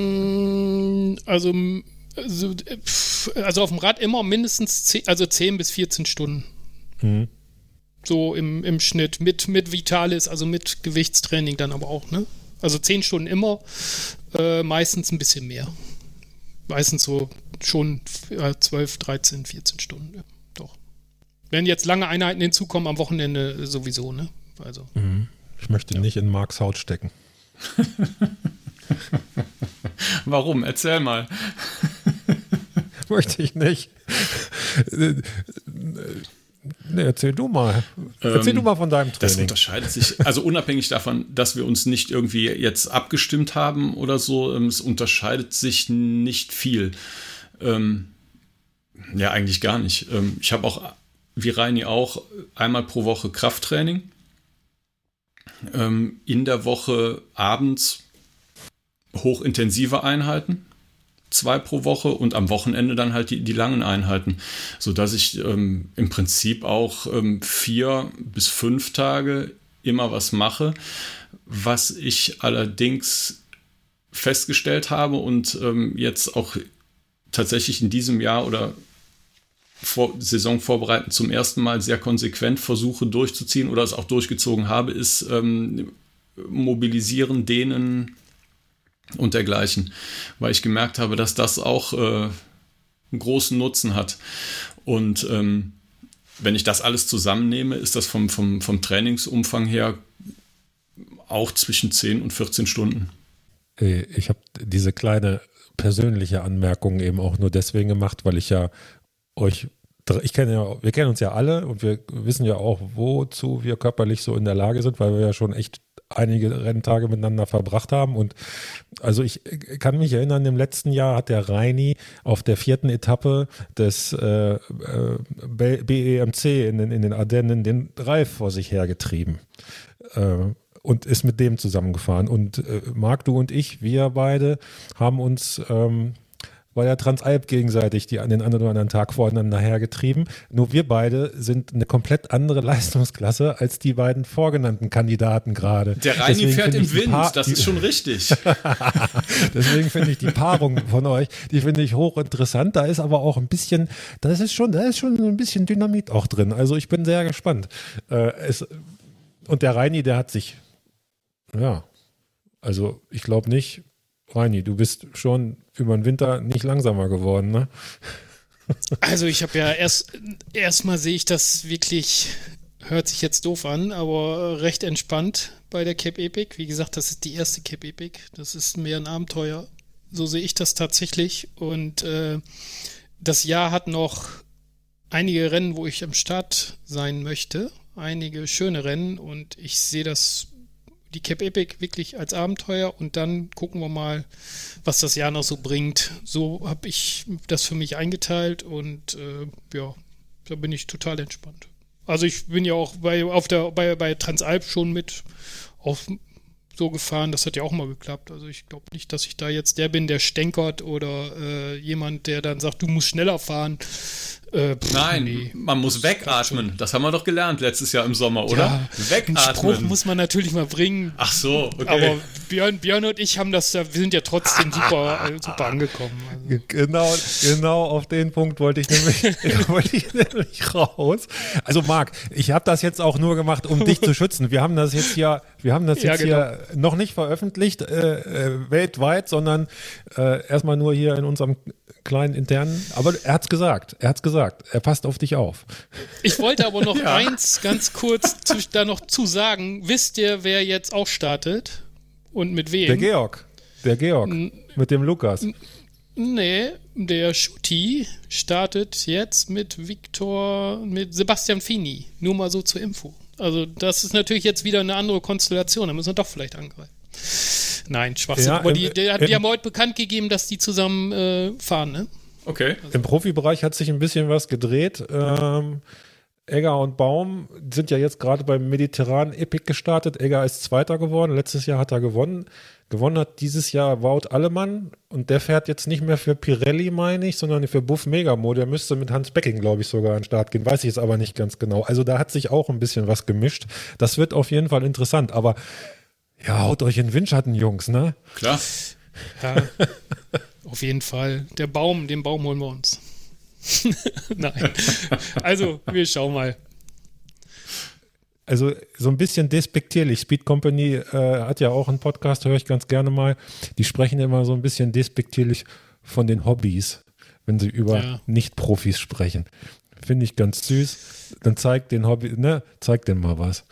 Monate? Also Also, also auf dem Rad immer mindestens zehn, also zehn bis vierzehn Stunden. Mhm. So im, im Schnitt. Mit, mit Vitalis, also mit Gewichtstraining dann aber auch, ne? Also zehn Stunden immer, äh, meistens ein bisschen mehr. Meistens so schon ja, zwölf, dreizehn, vierzehn Stunden. Ja, doch. Wenn jetzt lange Einheiten hinzukommen, am Wochenende sowieso, ne? Also. Mhm. Ich möchte ja. nicht in Marks Haut stecken. Warum? Erzähl mal. Möchte ich nicht. Nee, erzähl du mal. Erzähl ähm, du mal von deinem Training. Das unterscheidet sich, also unabhängig davon, dass wir uns nicht irgendwie jetzt abgestimmt haben oder so, es unterscheidet sich nicht viel. Ähm, ja, eigentlich gar nicht. Ähm, ich habe auch, wie Reini auch, einmal pro Woche Krafttraining. Ähm, in der Woche abends hochintensive Einheiten, zwei pro Woche und am Wochenende dann halt die, die langen Einheiten, sodass ich ähm, im Prinzip auch ähm, vier bis fünf Tage immer was mache, was ich allerdings festgestellt habe und ähm, jetzt auch tatsächlich in diesem Jahr oder vor, Saison vorbereitend zum ersten Mal sehr konsequent versuche durchzuziehen oder es auch durchgezogen habe, ist ähm, mobilisieren, dehnen und dergleichen, weil ich gemerkt habe, dass das auch äh, einen großen Nutzen hat. Und ähm, wenn ich das alles zusammennehme, ist das vom, vom, vom Trainingsumfang her auch zwischen zehn und vierzehn Stunden. Ich habe diese kleine persönliche Anmerkung eben auch nur deswegen gemacht, weil ich ja euch, ich kenne ja, wir kennen uns ja alle und wir wissen ja auch, wozu wir körperlich so in der Lage sind, weil wir ja schon echt einige Renntage miteinander verbracht haben und also ich kann mich erinnern, im letzten Jahr hat der Reini auf der vierten Etappe des äh, äh, B E M C in den, in den Ardennen den Ralf vor sich hergetrieben äh, und ist mit dem zusammengefahren und äh, Marc, du und ich, wir beide haben uns ähm, bei der Transalp gegenseitig die an den einen oder anderen Tag voreinander hergetrieben. Nur wir beide sind eine komplett andere Leistungsklasse als die beiden vorgenannten Kandidaten gerade. Der Reini fährt im Wind, pa- das ist schon richtig. Deswegen finde ich die Paarung von euch, die finde ich hochinteressant. Da ist aber auch ein bisschen, das ist schon, da ist schon ein bisschen Dynamit auch drin. Also ich bin sehr gespannt. Äh, es, und der Reini, der hat sich, ja, also ich glaube nicht, Reini, du bist schon über den Winter nicht langsamer geworden, ne? Also ich habe ja erst, erstmal sehe ich das wirklich, hört sich jetzt doof an, aber recht entspannt bei der Cap Epic. Wie gesagt, das ist die erste Cap Epic. Das ist mehr ein Abenteuer. So sehe ich das tatsächlich. Und äh, das Jahr hat noch einige Rennen, wo ich am Start sein möchte. Einige schöne Rennen und ich sehe das, die Cape Epic wirklich als Abenteuer und dann gucken wir mal, was das Jahr noch so bringt. So habe ich das für mich eingeteilt und äh, ja, da bin ich total entspannt. Also ich bin ja auch bei, auf der, bei, bei Transalp schon mit auf so gefahren, das hat ja auch mal geklappt. Also ich glaube nicht, dass ich da jetzt der bin, der stänkert oder äh, jemand, der dann sagt, du musst schneller fahren. Äh, pff, Nein, nee. man muss wegatmen. Das haben wir doch gelernt letztes Jahr im Sommer, oder? Ja, wegatmen. Den Spruch muss man natürlich mal bringen. Ach so, okay. Aber Björn, Björn und ich haben das, wir sind ja trotzdem super, super angekommen. Also. Genau, genau auf den Punkt wollte ich nämlich, wollte ich nämlich raus. Also Marc, ich habe das jetzt auch nur gemacht, um dich zu schützen. Wir haben das jetzt hier, wir haben das jetzt ja, genau. hier noch nicht veröffentlicht äh, äh, weltweit, sondern äh, erstmal nur hier in unserem kleinen internen. Aber er hat's gesagt, er hat's gesagt. Er passt auf dich auf. Ich wollte aber noch ja. eins ganz kurz zu, da noch zu sagen. Wisst ihr, wer jetzt auch startet? Und mit wem? Der Georg. Der Georg. N- mit dem Lukas. N- nee, der Schutti startet jetzt mit Viktor, mit Sebastian Fini. Nur mal so zur Info. Also das ist natürlich jetzt wieder eine andere Konstellation. Da müssen wir doch vielleicht angreifen. Nein, Schwachsinn. Ja, aber im, die, die, die haben heute bekannt gegeben, dass die zusammen äh, fahren, ne? Okay. Also. Im Profibereich hat sich ein bisschen was gedreht. Ähm, Egger und Baum sind ja jetzt gerade beim Mediterranen Epic gestartet. Egger ist Zweiter geworden. Letztes Jahr hat er gewonnen. Gewonnen hat dieses Jahr Wout Allemann. Und der fährt jetzt nicht mehr für Pirelli, meine ich, sondern für Buff Megamo. Der müsste mit Hans Becking, glaube ich, sogar an den Start gehen. Weiß ich jetzt aber nicht ganz genau. Also da hat sich auch ein bisschen was gemischt. Das wird auf jeden Fall interessant. Aber ja, haut euch in den Windschatten, Jungs, ne? Klar. Ja, auf jeden Fall. Der Baum, den Baum holen wir uns. Nein. Also, wir schauen mal. Also, so ein bisschen despektierlich. Speed Company äh, hat ja auch einen Podcast, höre ich ganz gerne mal. Die sprechen immer so ein bisschen despektierlich von den Hobbys, wenn sie über ja. Nicht-Profis sprechen. Finde ich ganz süß. Dann zeigt den Hobby, ne, zeigt denen mal was.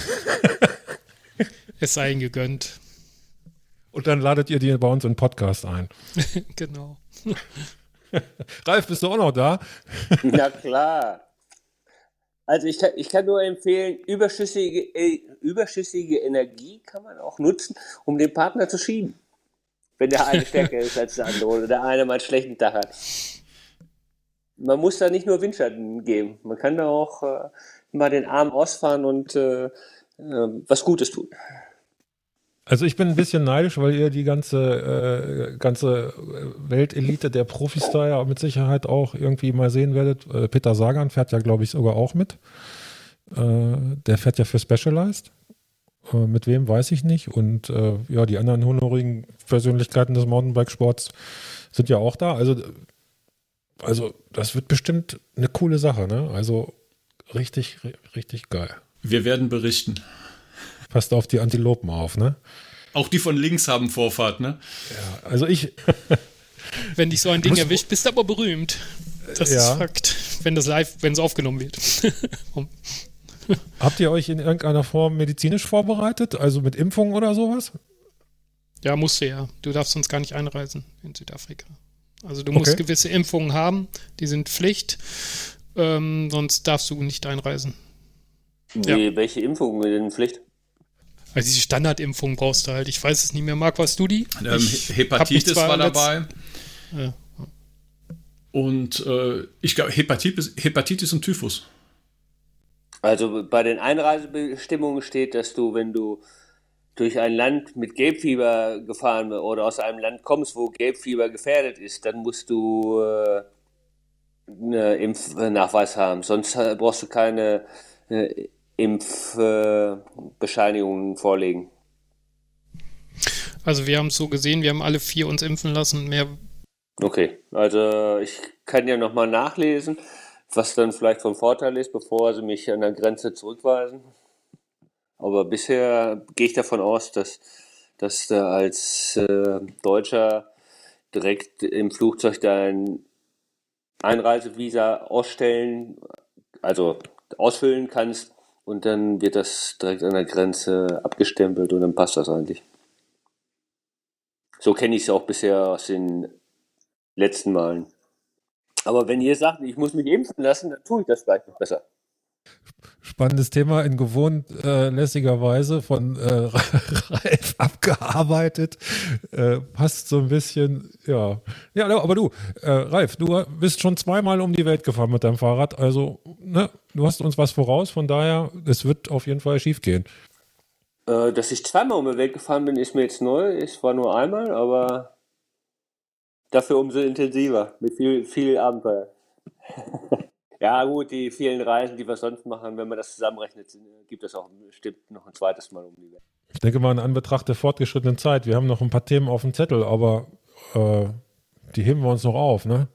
Es sei ihnen gegönnt. Und dann ladet ihr die bei uns in den Podcast ein. Genau. Ralf, bist du auch noch da? Na klar. Also ich kann, ich kann nur empfehlen, überschüssige, äh, überschüssige Energie kann man auch nutzen, um den Partner zu schieben. Wenn der eine stärker ist als der andere oder der eine mal einen schlechten Tag hat. Man muss da nicht nur Windschatten geben. Man kann da auch äh, mal den Arm ausfahren und äh, äh, was Gutes tun. Also ich bin ein bisschen neidisch, weil ihr die ganze, äh, ganze Weltelite der Profis da ja mit Sicherheit auch irgendwie mal sehen werdet. Äh, Peter Sagan fährt ja, glaube ich, sogar auch mit. Äh, der fährt ja für Specialized. Äh, mit wem, weiß ich nicht. Und äh, ja, die anderen honorigen Persönlichkeiten des Mountainbike-Sports sind ja auch da. Also, also das wird bestimmt eine coole Sache, ne? Also richtig, richtig geil. Wir werden berichten. Passt auf die Antilopen auf, ne? Auch die von links haben Vorfahrt, ne? Ja, also ich... Wenn dich so ein Ding erwischt, bist du aber berühmt. Das ja. ist Fakt. Wenn das live, wenn es aufgenommen wird. Habt ihr euch in irgendeiner Form medizinisch vorbereitet? Also mit Impfungen oder sowas? Ja, musst du ja. Du darfst sonst gar nicht einreisen in Südafrika. Also du musst okay. gewisse Impfungen haben, die sind Pflicht. Ähm, sonst darfst du nicht einreisen. Wie, ja. Welche Impfungen sind Pflicht? Also diese Standardimpfung brauchst du halt. Ich weiß es nicht mehr. Marc, warst du die? Ähm, Hepatitis war dabei. Ja. Und äh, ich glaube Hepatitis, Hepatitis und Typhus. Also bei den Einreisebestimmungen steht, dass du, wenn du durch ein Land mit Gelbfieber gefahren bist oder aus einem Land kommst, wo Gelbfieber gefährdet ist, dann musst du äh, einen Impfnachweis haben. Sonst brauchst du keine äh, Impfbescheinigungen äh, vorlegen. Also wir haben es so gesehen, wir haben alle vier uns impfen lassen. Mehr. Okay, also ich kann ja nochmal nachlesen, was dann vielleicht von Vorteil ist, bevor sie mich an der Grenze zurückweisen. Aber bisher gehe ich davon aus, dass, dass du als äh, Deutscher direkt im Flugzeug dein Einreisevisa ausstellen, also ausfüllen kannst und dann wird das direkt an der Grenze abgestempelt und dann passt das eigentlich. So kenne ich es auch bisher aus den letzten Malen. Aber wenn ihr sagt, ich muss mich impfen lassen, dann tue ich das gleich noch besser. Spannendes Thema in gewohnt äh, lässiger Weise von äh, Ralf abgearbeitet. Äh, passt so ein bisschen, ja. Ja, aber du, äh, Ralf, du bist schon zweimal um die Welt gefahren mit deinem Fahrrad. Also, ne, du hast uns was voraus, von daher, es wird auf jeden Fall schief gehen. Äh, dass ich zweimal um die Welt gefahren bin, ist mir jetzt neu. Es war nur einmal, aber dafür umso intensiver, mit viel, viel Abenteuer. Ja gut, die vielen Reisen, die wir sonst machen, wenn man das zusammenrechnet, gibt es auch bestimmt noch ein zweites Mal um die Welt. Ich denke mal in Anbetracht der fortgeschrittenen Zeit, wir haben noch ein paar Themen auf dem Zettel, aber äh, die heben wir uns noch auf, ne?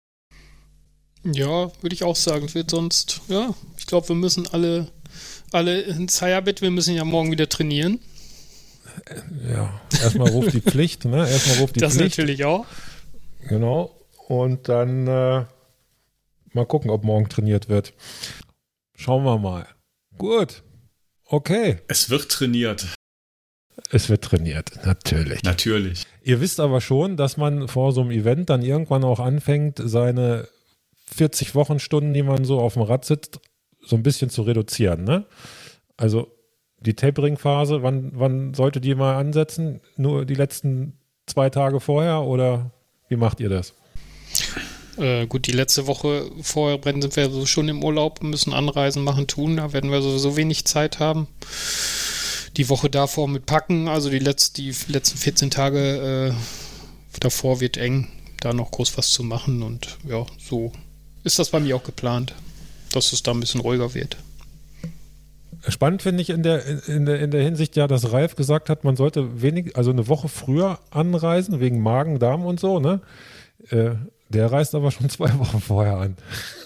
Ja, würde ich auch sagen. Es wird sonst, ja, ich glaube, wir müssen alle, alle ins Feierbett, wir müssen ja morgen wieder trainieren. Ja, erstmal ruft die Pflicht, ne? Erstmal ruft die das Pflicht. Das natürlich auch. Genau. Und dann äh, mal gucken, ob morgen trainiert wird. Schauen wir mal. Gut. Okay. Es wird trainiert. Es wird trainiert, natürlich. Natürlich. Ihr wisst aber schon, dass man vor so einem Event dann irgendwann auch anfängt, seine vierzig Wochenstunden, die man so auf dem Rad sitzt, so ein bisschen zu reduzieren, ne? Also die Tapering-Phase, wann, wann sollte die mal ansetzen? Nur die letzten zwei Tage vorher oder wie macht ihr das? Äh, gut, die letzte Woche vorher sind wir so schon im Urlaub, müssen anreisen, machen, tun. Da werden wir sowieso wenig Zeit haben. Die Woche davor mit Packen, also die, letzt, die letzten vierzehn Tage äh, davor wird eng, da noch groß was zu machen. Und ja, so ist das bei mir auch geplant, dass es da ein bisschen ruhiger wird. Spannend finde ich in der, in, der, in der Hinsicht ja, dass Ralf gesagt hat, man sollte wenig, also eine Woche früher anreisen, wegen Magen, Darm und so, ne? Äh, der reist aber schon zwei Wochen vorher an.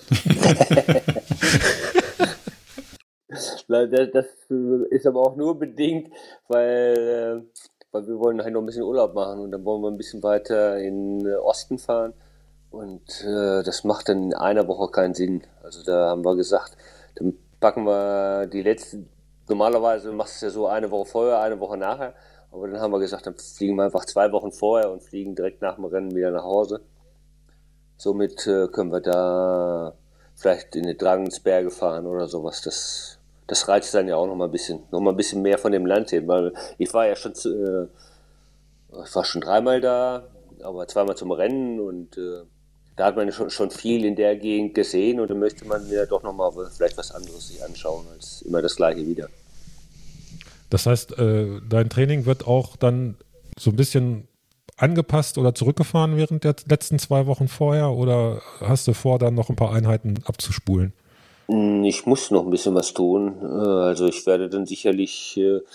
Das ist aber auch nur bedingt, weil, weil wir wollen halt noch ein bisschen Urlaub machen und dann wollen wir ein bisschen weiter in den Osten fahren und äh, das macht dann in einer Woche keinen Sinn. Also da haben wir gesagt, dann packen wir die letzten, normalerweise machst du es ja so eine Woche vorher, eine Woche nachher, aber dann haben wir gesagt, dann fliegen wir einfach zwei Wochen vorher und fliegen direkt nach dem Rennen wieder nach Hause. Somit äh, können wir da vielleicht in die Dragensberge fahren oder sowas. Das, das reizt dann ja auch noch mal ein bisschen, noch mal ein bisschen mehr von dem Land sehen, weil ich war ja schon, äh, ich war schon dreimal da, aber zweimal zum Rennen und äh, da hat man schon, schon viel in der Gegend gesehen und dann möchte man ja doch noch mal vielleicht was anderes sich anschauen als immer das Gleiche wieder. Das heißt, äh, dein Training wird auch dann so ein bisschen angepasst oder zurückgefahren während der letzten zwei Wochen vorher oder hast du vor, dann noch ein paar Einheiten abzuspulen? Ich muss noch ein bisschen was tun. Also ich werde dann sicherlich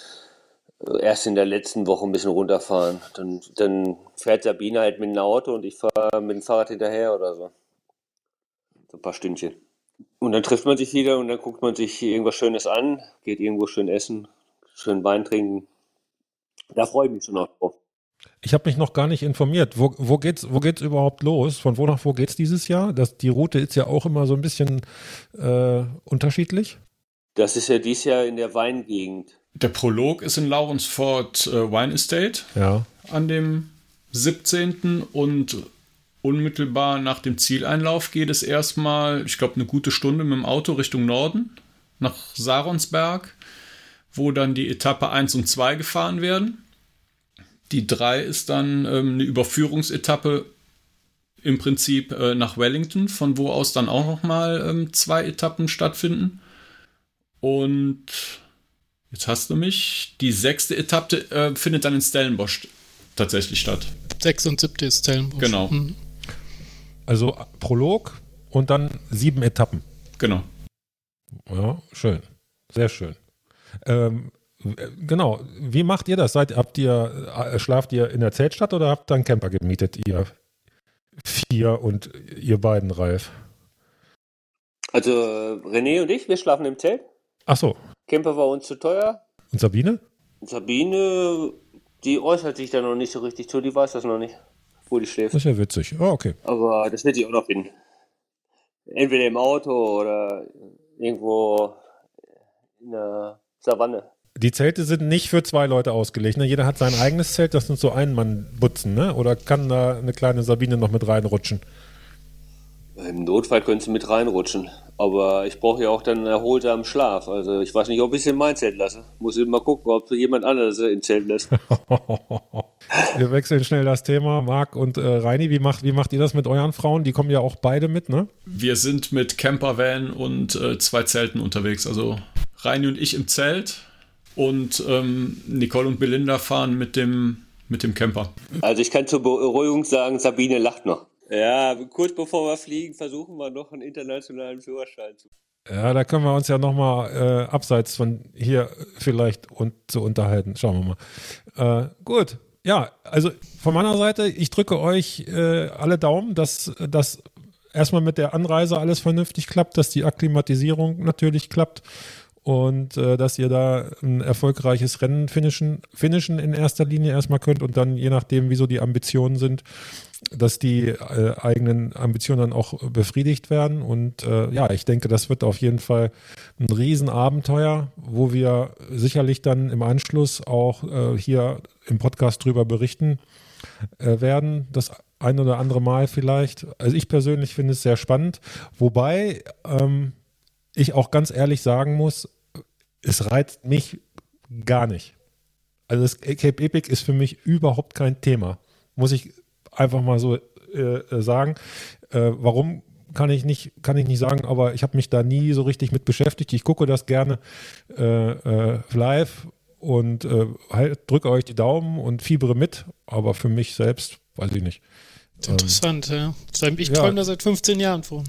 erst in der letzten Woche ein bisschen runterfahren. Dann, dann fährt Sabine halt mit dem Auto und ich fahre mit dem Fahrrad hinterher oder so. So ein paar Stündchen. Und dann trifft man sich wieder und dann guckt man sich irgendwas Schönes an, geht irgendwo schön essen, schön Wein trinken. Da freue ich mich schon auch drauf. Ich habe mich noch gar nicht informiert. Wo, wo geht's, wo geht's überhaupt los? Von wo nach wo geht's dieses Jahr? Das, die Route ist ja auch immer so ein bisschen äh, unterschiedlich. Das ist ja dieses Jahr in der Weingegend. Der Prolog ist in Laurensford äh, Wine Estate ja. An dem siebzehnten und unmittelbar nach dem Zieleinlauf geht es erstmal, ich glaube, eine gute Stunde mit dem Auto Richtung Norden nach Saronsberg, wo dann die Etappe eins und zwei gefahren werden. Die drei ist dann ähm, eine Überführungsetappe im Prinzip äh, nach Wellington, von wo aus dann auch nochmal ähm, zwei Etappen stattfinden. Und jetzt hast du mich, die sechste Etappe äh, findet dann in Stellenbosch tatsächlich statt. Sechs und siebte ist Stellenbosch. Genau. Mhm. Also Prolog und dann sieben Etappen. Genau. Ja, schön. Sehr schön. Ähm, Genau. Wie macht ihr das? Seid, habt ihr, schlaft ihr in der Zeltstadt oder habt ihr einen Camper gemietet, ihr vier und ihr beiden, Ralf? Also René und ich, wir schlafen im Zelt. Ach so. Camper war uns zu teuer. Und Sabine? Und Sabine, die äußert sich da noch nicht so richtig zu, die weiß das noch nicht, wo die schläft. Das ist ja witzig. Oh, okay. Aber das wird sie auch noch finden. Entweder im Auto oder irgendwo in der Savanne. Die Zelte sind nicht für zwei Leute ausgelegt. Ne? Jeder hat sein eigenes Zelt, das sind so Ein-Mann-Butzen, ne? Oder kann da eine kleine Sabine noch mit reinrutschen? Im Notfall könntest du mit reinrutschen. Aber ich brauche ja auch dann einen erholsamen Schlaf. Also ich weiß nicht, ob ich es in mein Zelt lasse. Muss ich mal gucken, ob jemand anderes ins Zelt lässt. Wir wechseln schnell das Thema. Marc und äh, Reini, wie macht, wie macht ihr das mit euren Frauen? Die kommen ja auch beide mit, ne? Wir sind mit Campervan und äh, zwei Zelten unterwegs. Also Reini und ich im Zelt und ähm, Nicole und Belinda fahren mit dem, mit dem Camper. Also ich kann zur Beruhigung sagen, Sabine lacht noch. Ja, kurz bevor wir fliegen, versuchen wir noch einen internationalen Führerschein zu. Ja, da können wir uns ja nochmal äh, abseits von hier vielleicht und zu unterhalten. Schauen wir mal. Äh, gut, ja, also von meiner Seite, ich drücke euch äh, alle Daumen, dass das erstmal mit der Anreise alles vernünftig klappt, dass die Akklimatisierung natürlich klappt und äh, dass ihr da ein erfolgreiches Rennen finishen, finishen in erster Linie erstmal könnt und dann je nachdem, wie so die Ambitionen sind, dass die äh, eigenen Ambitionen dann auch befriedigt werden. Und äh, ja, ich denke, das wird auf jeden Fall ein Riesenabenteuer, wo wir sicherlich dann im Anschluss auch äh, hier im Podcast drüber berichten äh, werden. Das ein oder andere Mal vielleicht. Also ich persönlich finde es sehr spannend. Wobei ähm, ich auch ganz ehrlich sagen muss, es reizt mich gar nicht. Also das Cape Epic ist für mich überhaupt kein Thema. Muss ich einfach mal so äh, sagen. Äh, warum kann ich nicht, kann ich nicht sagen, aber ich habe mich da nie so richtig mit beschäftigt. Ich gucke das gerne äh, äh, live und äh, halt, drücke euch die Daumen und fiebere mit, aber für mich selbst weiß ich nicht. Interessant, ähm, ja. Ich ja. träume da seit fünfzehn Jahren von,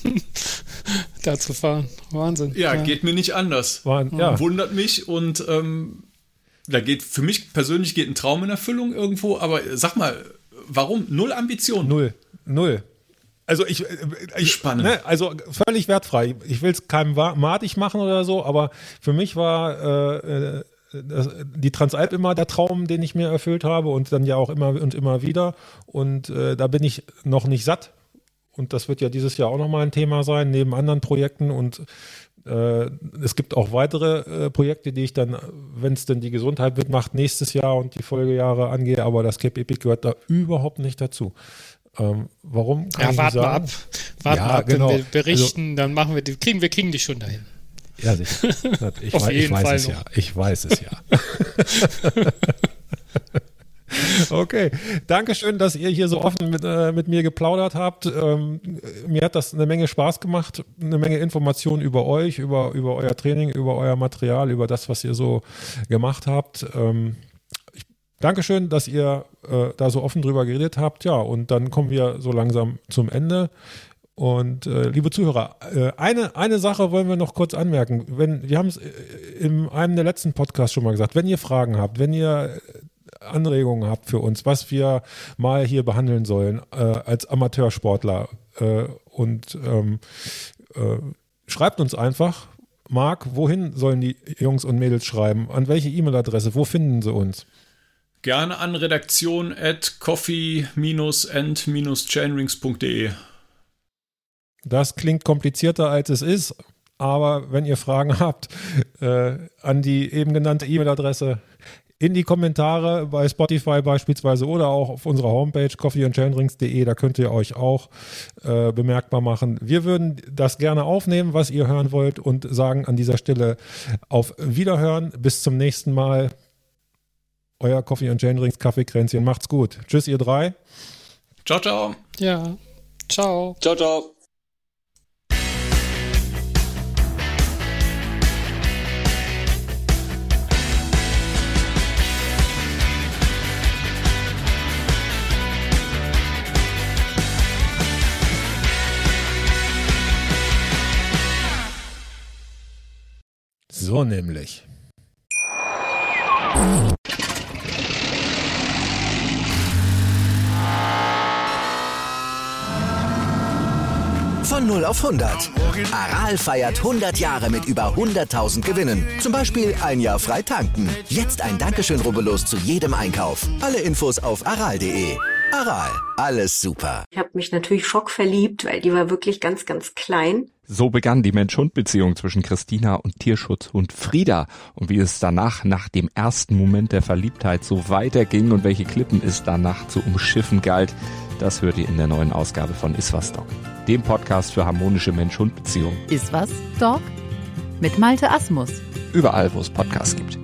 da zu fahren. Wahnsinn. Ja, ja, geht mir nicht anders. War, ja. Wundert mich und ähm, da geht für mich persönlich geht ein Traum in Erfüllung irgendwo, aber sag mal, warum? Null Ambition? Null. Null. Also ich, ich Spannend. Ne, also völlig wertfrei. Ich will es keinem madig machen oder so, aber für mich war äh, das, die Transalp immer der Traum, den ich mir erfüllt habe und dann ja auch immer und immer wieder. Und äh, da bin ich noch nicht satt. Und das wird ja dieses Jahr auch nochmal ein Thema sein, neben anderen Projekten. Und äh, es gibt auch weitere äh, Projekte, die ich dann, wenn es denn die Gesundheit mitmacht, nächstes Jahr und die Folgejahre angehe. Aber das Cape Epic gehört da überhaupt nicht dazu. Ähm, warum kann ja, ich warten nicht wir sagen? ab. Warten ja, wir ab, genau. wenn wir berichten, also, dann machen wir die, kriegen wir kriegen die schon dahin. Ja, sicher. Ich, Auf weiß, jeden ich weiß Fall es noch. ja. Ich weiß es ja. Okay, Dankeschön, dass ihr hier so offen mit, äh, mit mir geplaudert habt. Ähm, mir hat das eine Menge Spaß gemacht, eine Menge Informationen über euch, über, über euer Training, über euer Material, über das, was ihr so gemacht habt. Ähm, ich, Dankeschön, dass ihr äh, da so offen drüber geredet habt. Ja, und dann kommen wir so langsam zum Ende. Und äh, liebe Zuhörer, äh, eine, eine Sache wollen wir noch kurz anmerken. Wenn, wir haben es in einem der letzten Podcasts schon mal gesagt, wenn ihr Fragen habt, wenn ihr Anregungen habt für uns, was wir mal hier behandeln sollen äh, als Amateursportler äh, und ähm, äh, schreibt uns einfach. Marc, wohin sollen die Jungs und Mädels schreiben? An welche E-Mail-Adresse? Wo finden sie uns? Gerne an redaktion at coffee and chainrings punkt de. Das klingt komplizierter, als es ist, aber wenn ihr Fragen habt, äh, an die eben genannte E-Mail-Adresse in die Kommentare bei Spotify beispielsweise oder auch auf unserer Homepage coffee and chainrings punkt de, da könnt ihr euch auch äh, bemerkbar machen. Wir würden das gerne aufnehmen, was ihr hören wollt und sagen an dieser Stelle auf Wiederhören. Bis zum nächsten Mal. Euer Coffee and Chainrings Kaffeekränzchen. Macht's gut. Tschüss, ihr drei. Ciao, ciao. Ja, ciao. Ciao, ciao. So nämlich. Von null auf hundert. Aral feiert hundert Jahre mit über hunderttausend Gewinnen. Zum Beispiel ein Jahr frei tanken. Jetzt ein Dankeschön, rubbellos zu jedem Einkauf. Alle Infos auf aral punkt de. Aral, alles super. Ich habe mich natürlich schockverliebt, weil die war wirklich ganz, ganz klein. So begann die Mensch-Hund-Beziehung zwischen Christina und Tierschutzhund Frieda. Und wie es danach, nach dem ersten Moment der Verliebtheit, so weiterging und welche Klippen es danach zu umschiffen galt, das hört ihr in der neuen Ausgabe von Iswas Dog, dem Podcast für harmonische Mensch-Hund-Beziehungen. Iswas Dog? Mit Malte Asmus. Überall, wo es Podcasts gibt.